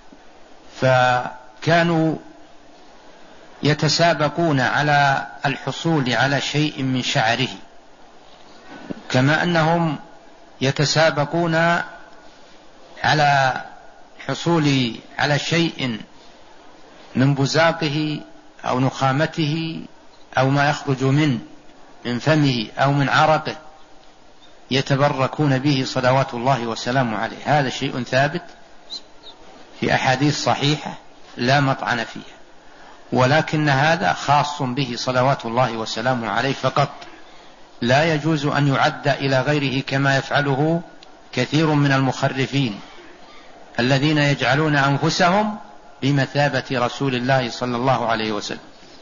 فكانوا يتسابقون على الحصول على شيء من شعره، كما أنهم يتسابقون على حصول على شيء من بزاقه أو نخامته أو ما يخرج من من فمه أو من عرقه، يتبركون به صلوات الله وسلامه عليه. هذا شيء ثابت في أحاديث صحيحة لا مطعن فيها، ولكن هذا خاص به صلوات الله وسلامه عليه فقط، لا يجوز أن يعد إلى غيره كما يفعله كثير من المخرفين الذين يجعلون أنفسهم بمثابة رسول الله صلى الله عليه وسلم،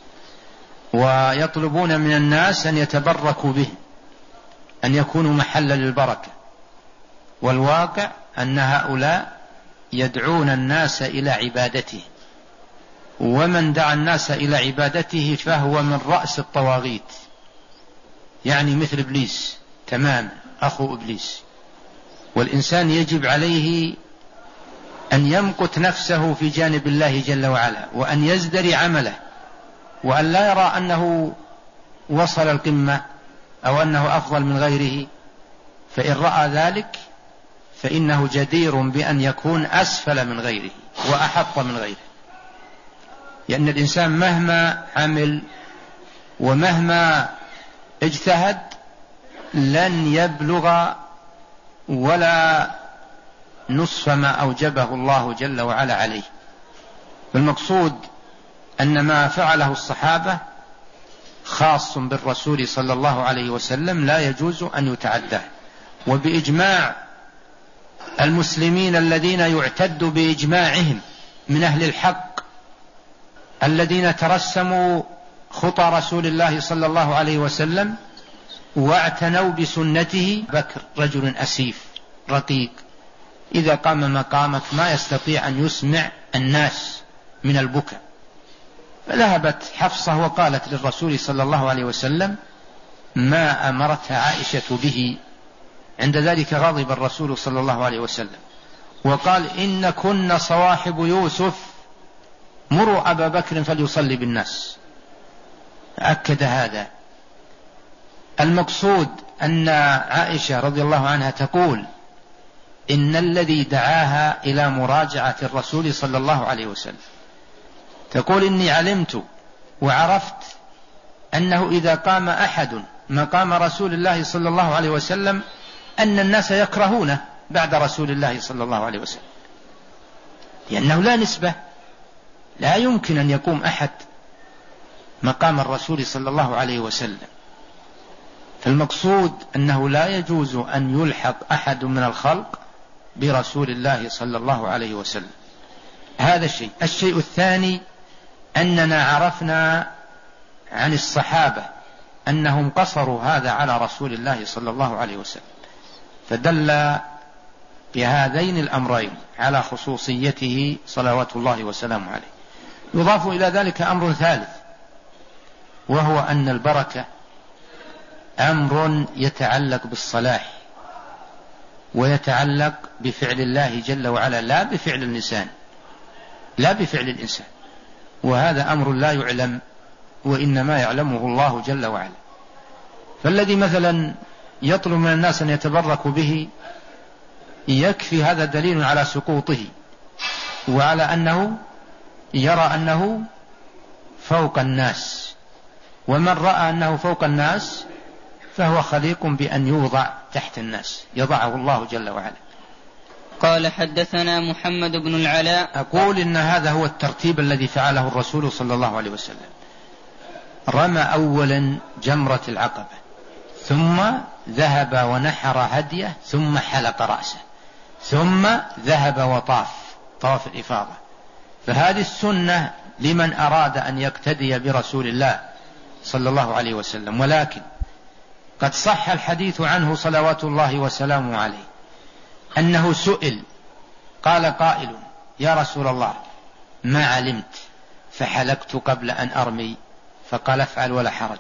ويطلبون من الناس أن يتبركوا به، أن يكونوا محلا للبركة. والواقع أن هؤلاء يدعون الناس إلى عبادته، ومن دعا الناس إلى عبادته فهو من رأس الطواغيت، يعني مثل إبليس تمام، أخو إبليس. والإنسان يجب عليه أن يمقت نفسه في جانب الله جل وعلا، وأن يزدري عمله، وأن لا يرى أنه وصل القمة أو أنه أفضل من غيره. فإن رأى ذلك فإنه جدير بأن يكون أسفل من غيره وأحط من غيره، لأن الإنسان مهما عمل ومهما اجتهد لن يبلغ ولا نصف ما أوجبه الله جل وعلا عليه. والمقصود أن ما فعله الصحابة خاص بالرسول صلى الله عليه وسلم، لا يجوز أن يتعداه. وبإجماع المسلمين الذين يعتد بإجماعهم من أهل الحق الذين ترسموا خطى رسول الله صلى الله عليه وسلم واعتنوا بسنته، بكر رجل أسيف رقيق إذا قام مقامك ما يستطيع أن يسمع الناس من البكاء، فذهبت حفصة وقالت للرسول صلى الله عليه وسلم ما أمرتها عائشة به. عند ذلك غضب الرسول صلى الله عليه وسلم وقال إن كن صواحب يوسف، مروا أبا بكر فليصلي بالناس. أكد هذا. المقصود أن عائشة رضي الله عنها تقول إن الذي دعاها إلى مراجعة الرسول صلى الله عليه وسلم، تقول إني علمت وعرفت أنه إذا قام أحد مقام رسول الله صلى الله عليه وسلم أن الناس يكرهونه بعد رسول الله صلى الله عليه وسلم، لأنه لا نسبة، لا يمكن أن يقوم أحد مقام الرسول صلى الله عليه وسلم. فالمقصود أنه لا يجوز أن يلحق أحد من الخلق برسول الله صلى الله عليه وسلم. هذا الشيء. الشيء الثاني أننا عرفنا عن الصحابة أنهم قصروا هذا على رسول الله صلى الله عليه وسلم، فدل بهذين الأمرين على خصوصيته صلوات الله وسلامه عليه. يضاف إلى ذلك أمر ثالث، وهو أن البركة أمر يتعلق بالصلاح ويتعلق بفعل الله جل وعلا، لا بفعل الإنسان لا بفعل الإنسان وهذا أمر لا يعلم وإنما يعلمه الله جل وعلا. فالذي مثلا يطلب من الناس أن يتبركوا به يكفي هذا دليل على سقوطه وعلى أنه يرى أنه فوق الناس، ومن رأى أنه فوق الناس فهو خليق بأن يوضع تحت الناس، يضعه الله جل وعلا. قال حدثنا محمد بن العلاء. أقول إن هذا هو الترتيب الذي فعله الرسول صلى الله عليه وسلم. رمى أولا جمرة العقبة، ثم ذهب ونحر هديه، ثم حلق رأسه، ثم ذهب وطاف طواف الإفاضة. فهذه السنة لمن أراد أن يقتدي برسول الله صلى الله عليه وسلم. ولكن قد صح الحديث عنه صلوات الله وسلامه عليه أنه سئل، قال قائل: يا رسول الله، ما علمت فحلقت قبل أن أرمي، فقال: افعل ولا حرج.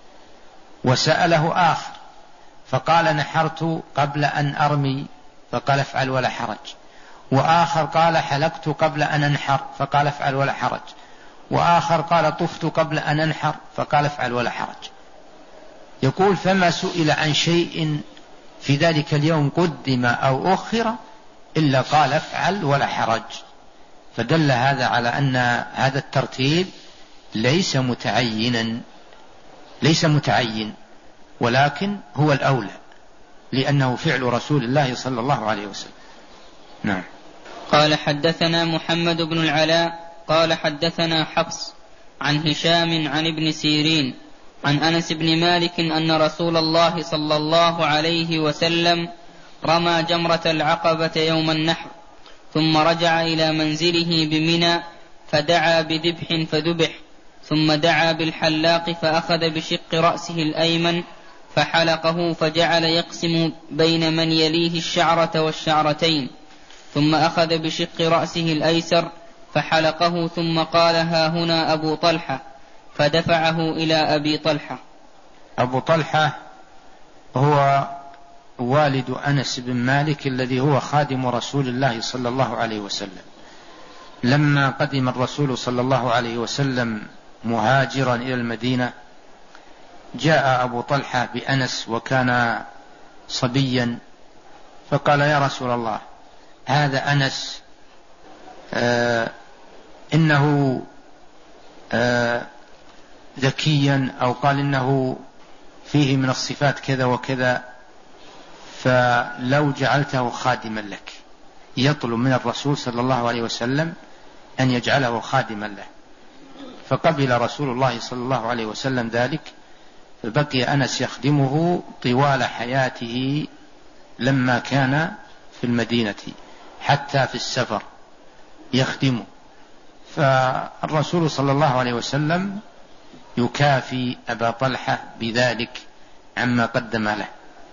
وسأله آخر فقال: نحرت قبل أن أرمي، فقال: افعل ولا حرج. وآخر قال: حلقت قبل أن أنحر، فقال: افعل ولا حرج. وآخر قال: طفت قبل أن أنحر، فقال: افعل ولا حرج. يقول: فما سئل عن شيء في ذلك اليوم قدم أو أخر إلا قال: افعل ولا حرج. فدل هذا على أن هذا الترتيب ليس متعينا، ليس متعين، ولكن هو الأولى، لأنه فعل رسول الله صلى الله عليه وسلم. نعم. قال حدثنا محمد بن العلاء قال حدثنا حفص عن هشام عن ابن سيرين عن أنس بن مالك أن رسول الله صلى الله عليه وسلم رمى جمرة العقبة يوم النحر، ثم رجع إلى منزله بمنى فدعا بذبح فذبح، ثم دعا بالحلاق فأخذ بشق رأسه الأيمن فحلقه، فجعل يقسم بين من يليه الشعرة والشعرتين، ثم أخذ بشق رأسه الأيسر فحلقه، ثم قال: ها هنا أبو طلحة، فدفعه إلى أبي طلحة. أبو طلحة هو والد أنس بن مالك الذي هو خادم رسول الله صلى الله عليه وسلم. لما قدم الرسول صلى الله عليه وسلم مهاجرا إلى المدينة، جاء أبو طلحة بأنس وكان صبيا، فقال: يا رسول الله، هذا أنس آه إنه آه ذكيا، أو قال إنه فيه من الصفات كذا وكذا، فلو جعلته خادما لك. يطلب من الرسول صلى الله عليه وسلم أن يجعله خادما له، فقبل رسول الله صلى الله عليه وسلم ذلك، فبقي أنس يخدمه طوال حياته لما كان في المدينة، حتى في السفر يخدمه. فالرسول صلى الله عليه وسلم يكافي أبا طلحة بذلك عما قدم له.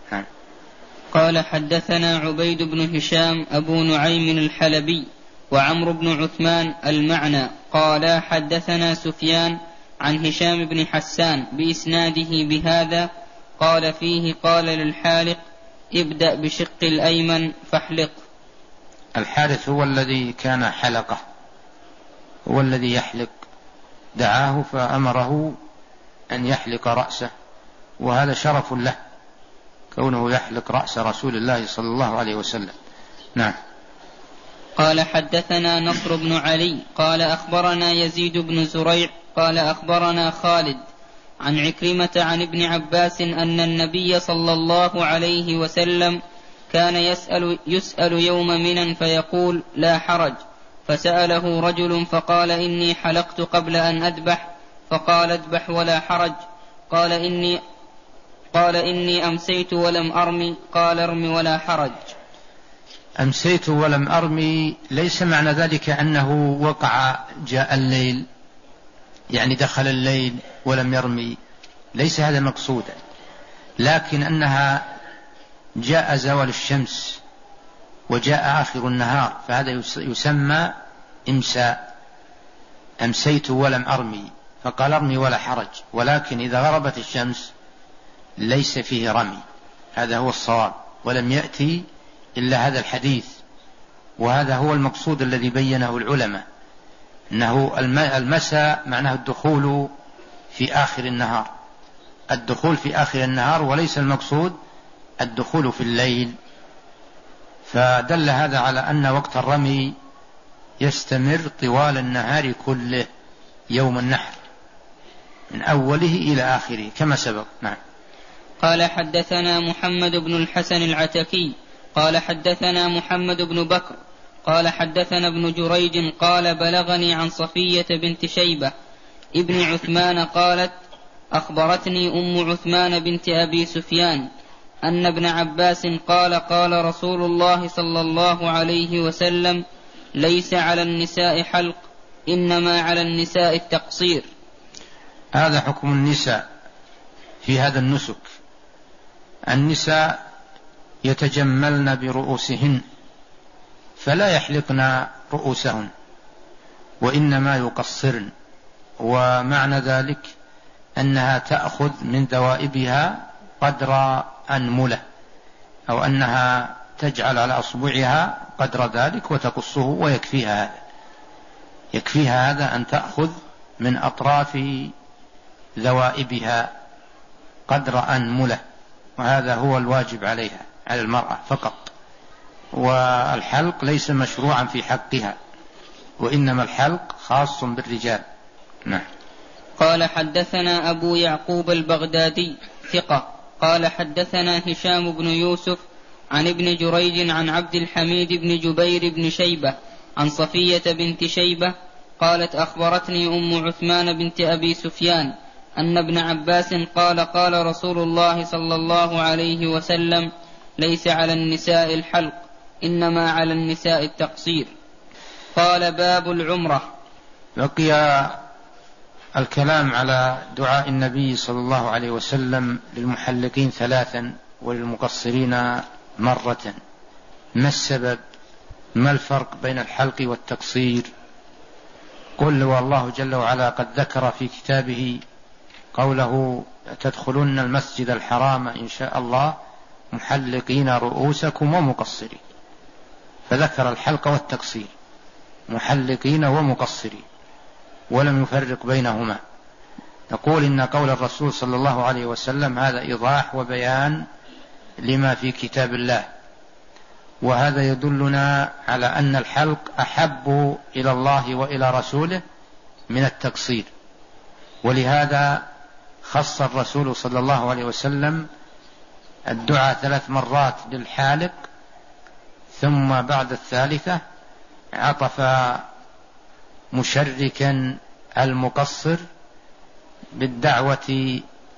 قال حدثنا عبيد بن هشام أبو نعيم الحلبي وعمرو بن عثمان المعنى قال حدثنا سفيان عن هشام بن حسان بإسناده بهذا، قال فيه: قال للحالق: ابدأ بشق الأيمن فاحلق. الحارث هو الذي كان حلقه، هو الذي يحلق، دعاه فأمره أن يحلق رأسه، وهذا شرف له كونه يحلق رأس رسول الله صلى الله عليه وسلم. نعم. قال حدثنا نصر بن علي قال أخبرنا يزيد بن زريع قال أخبرنا خالد عن عكرمة عن ابن عباس أن النبي صلى الله عليه وسلم كان يسأل, يسأل يوم منى فيقول: لا حرج. فسأله رجل فقال: إني حلقت قبل أن أذبح، فقال: اذبح ولا حرج. قال إني, قال إني أمسيت ولم أرمي، قال: ارمي ولا حرج. أمسيت ولم أرمي ليس معنى ذلك أنه وقع جاء الليل، يعني دخل الليل ولم يرمي، ليس هذا مقصودا، لكن أنها جاء زوال الشمس وجاء آخر النهار، فهذا يسمى إمساء. أمسيت ولم أرمي، فقال: ارمي ولا حرج. ولكن إذا غربت الشمس ليس فيه رمي، هذا هو الصواب، ولم يأتي إلا هذا الحديث، وهذا هو المقصود الذي بينه العلماء، أنه المساء معناه الدخول في آخر النهار، الدخول في آخر النهار، وليس المقصود الدخول في الليل. فدل هذا على أن وقت الرمي يستمر طوال النهار كله يوم النحر. من أوله إلى آخره كما سبق. نعم. قال حدثنا محمد بن الحسن العتكي قال حدثنا محمد بن بكر قال حدثنا ابن جريج قال بلغني عن صفية بنت شيبة ابن عثمان قالت أخبرتني أم عثمان بنت أبي سفيان أن ابن عباس قال قال رسول الله صلى الله عليه وسلم ليس على النساء حلق إنما على النساء التقصير. هذا حكم النساء في هذا النسك. النساء يتجملن برؤوسهن فلا يحلقن رؤوسهن وإنما يقصرن، ومعنى ذلك أنها تأخذ من ذوائبها قدر أنملة، أو أنها تجعل على أصبعها قدر ذلك وتقصه ويكفيها هذا. يكفيها هذا أن تأخذ من أطراف ذوائبها قدر أنملة، وهذا هو الواجب عليها على المرأة فقط، والحلق ليس مشروعا في حقها، وإنما الحلق خاص بالرجال. نعم. قال حدثنا أبو يعقوب البغدادي ثقة قال حدثنا هشام بن يوسف عن ابن جريج عن عبد الحميد بن جبير بن شيبة عن صفية بنت شيبة قالت أخبرتني أم عثمان بنت أبي سفيان أن ابن عباس قال قال رسول الله صلى الله عليه وسلم ليس على النساء الحلق إنما على النساء التقصير. قال باب العمرة. بقي الكلام على دعاء النبي صلى الله عليه وسلم للمحلقين ثلاثا وللمقصرين مرة. ما السبب؟ ما الفرق بين الحلق والتقصير؟ قل والله جل وعلا قد ذكر في كتابه قوله تدخلن المسجد الحرام إن شاء الله محلقين رؤوسكم ومقصرين، فذكر الحلق والتقصير محلقين ومقصرين ولم يفرق بينهما. نقول إن قول الرسول صلى الله عليه وسلم هذا إيضاح وبيان لما في كتاب الله، وهذا يدلنا على أن الحلق أحب إلى الله وإلى رسوله من التقصير، ولهذا خص الرسول صلى الله عليه وسلم الدعاء ثلاث مرات للحالق، ثم بعد الثالثة عطف مشركا المقصر بالدعوة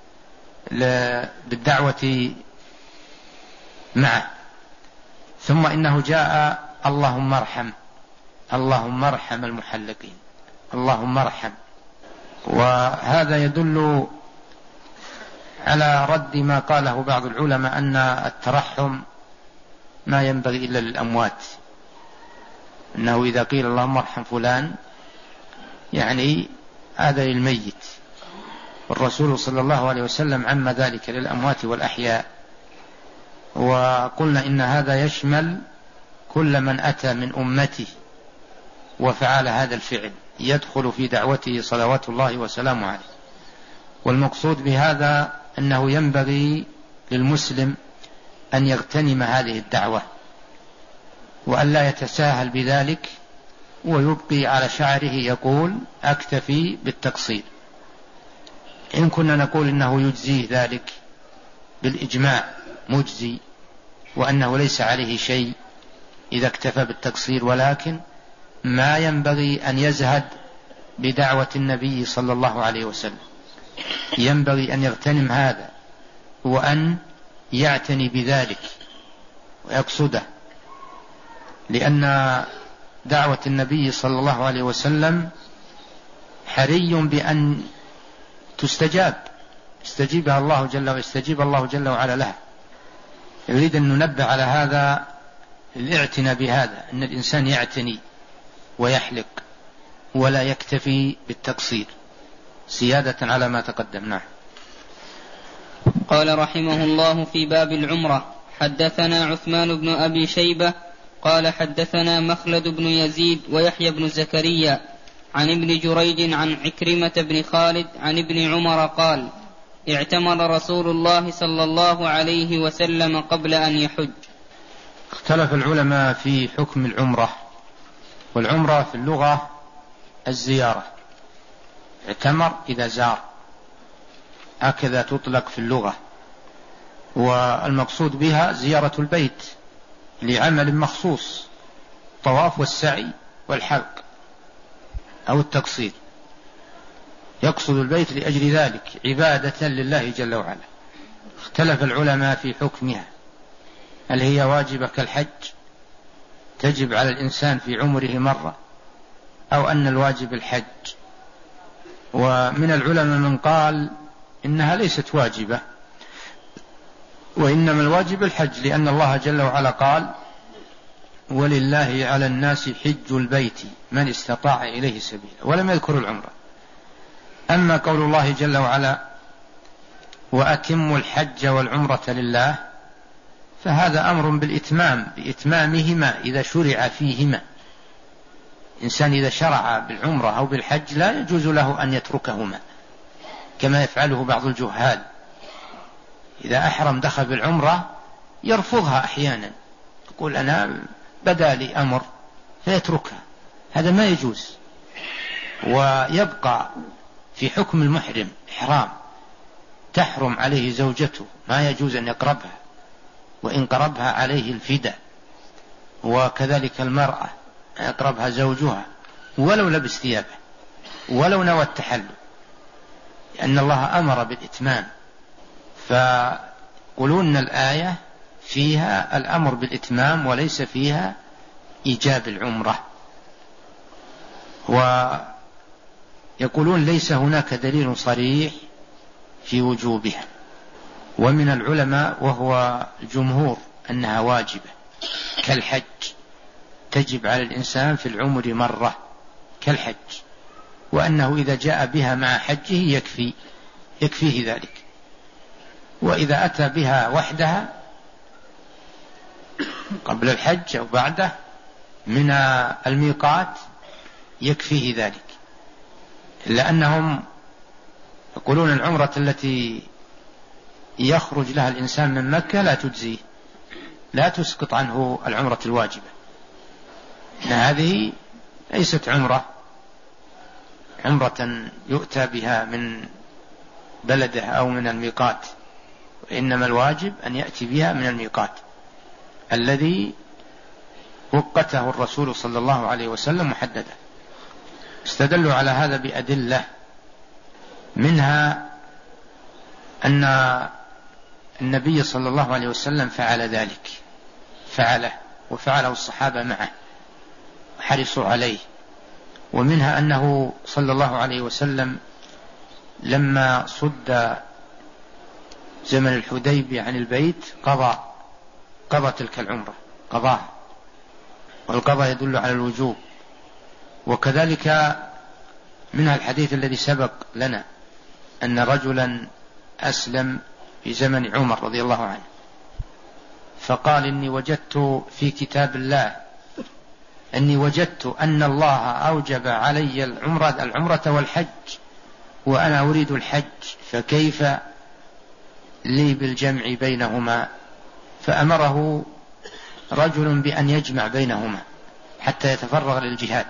بالدعوة معه. ثم إنه جاء اللهم ارحم اللهم ارحم المحلقين اللهم ارحم، وهذا يدل على رد ما قاله بعض العلماء أن الترحم ما ينبغي إلا للأموات، أنه إذا قيل اللهم ارحم فلان يعني هذا للميت، والرسول صلى الله عليه وسلم عم ذلك للأموات والأحياء. وقلنا إن هذا يشمل كل من أتى من أمته وفعل هذا الفعل يدخل في دعوته صلوات الله وسلامه عليه. والمقصود بهذا أنه ينبغي للمسلم أن يغتنم هذه الدعوة وأن لا يتساهل بذلك ويبقي على شعره يقول أكتفي بالتقصير. إن كنا نقول إنه يجزيه ذلك بالإجماع مجزي وأنه ليس عليه شيء إذا اكتفى بالتقصير، ولكن ما ينبغي أن يزهد بدعوة النبي صلى الله عليه وسلم، ينبغي أن يغتنم هذا وأن يعتني بذلك ويقصده، لأن دعوة النبي صلى الله عليه وسلم حري بأن تستجاب استجيبها الله جل وعلا استجيب الله جل وعلا لها. يريد أن ننبه على هذا الاعتناء بهذا، أن الإنسان يعتني ويحلق ولا يكتفي بالتقصير سيادة على ما تقدم. نعم. قال رحمه الله في باب العمرة حدثنا عثمان بن أبي شيبة قال حدثنا مخلد بن يزيد ويحيى بن زكريا عن ابن جريج عن عكرمة بن خالد عن ابن عمر قال اعتمر رسول الله صلى الله عليه وسلم قبل أن يحج. اختلف العلماء في حكم العمرة، والعمرة في اللغة الزيارة، اعتمر إذا زار، هكذا تطلق في اللغة، والمقصود بها زيارة البيت لعمل مخصوص، طواف والسعي والحلق أو التقصير، يقصد البيت لأجل ذلك عبادة لله جل وعلا. اختلف العلماء في حكمها، هل هي واجبة كالحج تجب على الإنسان في عمره مرة، أو أن الواجب الحج. ومن العلماء من قال إنها ليست واجبة، وإنما الواجب الحج، لأن الله جل وعلا قال ولله على الناس حج البيت من استطاع إليه سبيلا، ولم يذكر العمرة. أما قول الله جل وعلا وأتموا الحج والعمرة لله، فهذا أمر بالإتمام، بإتمامهما إذا شرع فيهما. إنسان إذا شرع بالعمرة أو بالحج لا يجوز له أن يتركهما كما يفعله بعض الجهال، إذا أحرم دخل بالعمرة يرفضها أحيانا، يقول أنا بدا لي أمر فيتركها، هذا ما يجوز. ويبقى في حكم المحرم إحرام، تحرم عليه زوجته، ما يجوز أن يقربها، وإن قربها عليه الفداء. وكذلك المرأة يقربها زوجها ولو لبس ثيابه ولو نوى التحلل، لأن الله أمر بالإتمام. فقولون الآية فيها الأمر بالإتمام وليس فيها إيجاب العمرة. ويقولون ليس هناك دليل صريح في وجوبها. ومن العلماء وهو الجمهور أنها واجبة كالحج، تجب على الإنسان في العمر مرة كالحج، وأنه إذا جاء بها مع حجه يكفي يكفيه ذلك، وإذا أتى بها وحدها قبل الحج أو بعده من الميقات يكفيه ذلك. لأنهم يقولون العمرة التي يخرج لها الإنسان من مكة لا تجزيه، لا تسقط عنه العمرة الواجبة، هذه ليست عمرة عمرة يؤتى بها من بلده أو من الميقات، وإنما الواجب أن يأتي بها من الميقات الذي وقته الرسول صلى الله عليه وسلم محددا. استدلوا على هذا بأدلة، منها أن النبي صلى الله عليه وسلم فعل ذلك، فعله وفعله الصحابة معه وحرصوا عليه. ومنها أنه صلى الله عليه وسلم لما صد زمن الحديبية عن البيت قضى قضى تلك العمرة قضاها، والقضاء يدل على الوجوب. وكذلك منها الحديث الذي سبق لنا أن رجلا أسلم في زمن عمر رضي الله عنه، فقال إني وجدت في كتاب الله أني وجدت أن الله أوجب علي العمرة, العمرة والحج وأنا أريد الحج، فكيف لي بالجمع بينهما؟ فأمره رجل بأن يجمع بينهما حتى يتفرغ للجهاد،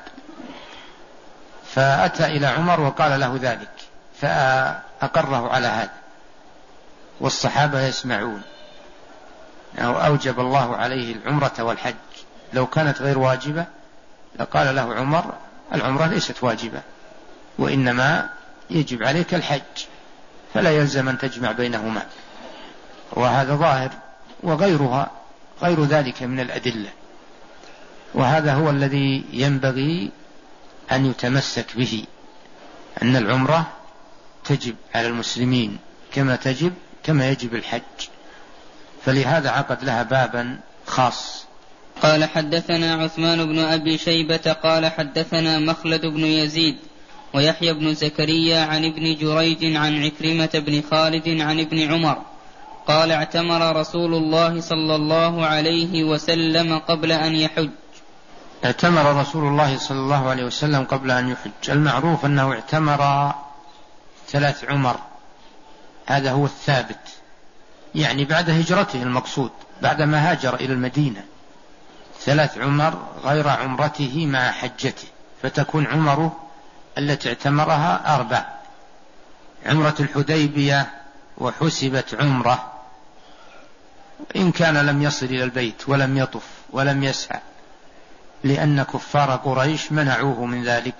فأتى إلى عمر وقال له ذلك فأقره على هذا، والصحابة يسمعون أو أوجب الله عليه العمرة والحج. لو كانت غير واجبة لقال له عمر العمرة ليست واجبة وإنما يجب عليك الحج، فلا يلزم أن تجمع بينهما. وهذا ظاهر، وغيرها غير ذلك من الأدلة. وهذا هو الذي ينبغي أن يتمسك به، أن العمرة تجب على المسلمين كما تجب كما يجب الحج، فلهذا عقد لها بابا خاص. قال حدثنا عثمان بن أبي شيبة قال حدثنا مخلد بن يزيد ويحيى بن زكريا عن ابن جريج عن عكرمة بن خالد عن ابن عمر قال اعتمر رسول الله صلى الله عليه وسلم قبل أن يحج. اعتمر رسول الله صلى الله عليه وسلم قبل أن يحج. المعروف أنه اعتمر ثلاث عمر، هذا هو الثابت، يعني بعد هجرته المقصود، بعدما هاجر إلى المدينة ثلاث عمر غير عمرته مع حجته، فتكون عمره التي اعتمرها أربع: عمرة الحديبية وحسبت عمره، إن كان لم يصل إلى البيت ولم يطف ولم يسعى، لأن كفار قريش منعوه من ذلك،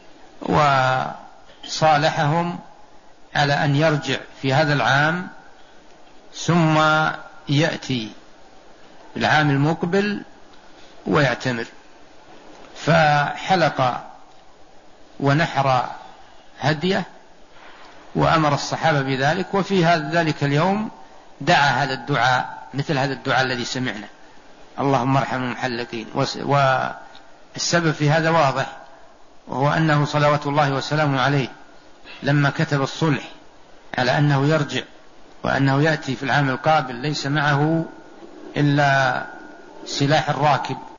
وصالحهم على أن يرجع في هذا العام ثم يأتي العام المقبل ويعتمر. فحلق ونحر هديه وأمر الصحابة بذلك. وفي هذا ذلك اليوم دعا هذا الدعاء مثل هذا الدعاء الذي سمعنا: اللهم ارحم المحلقين. والسبب في هذا واضح، وهو أنه صلوات الله وسلامه عليه لما كتب الصلح على أنه يرجع وأنه يأتي في العام القابل ليس معه إلا سلاح الراكب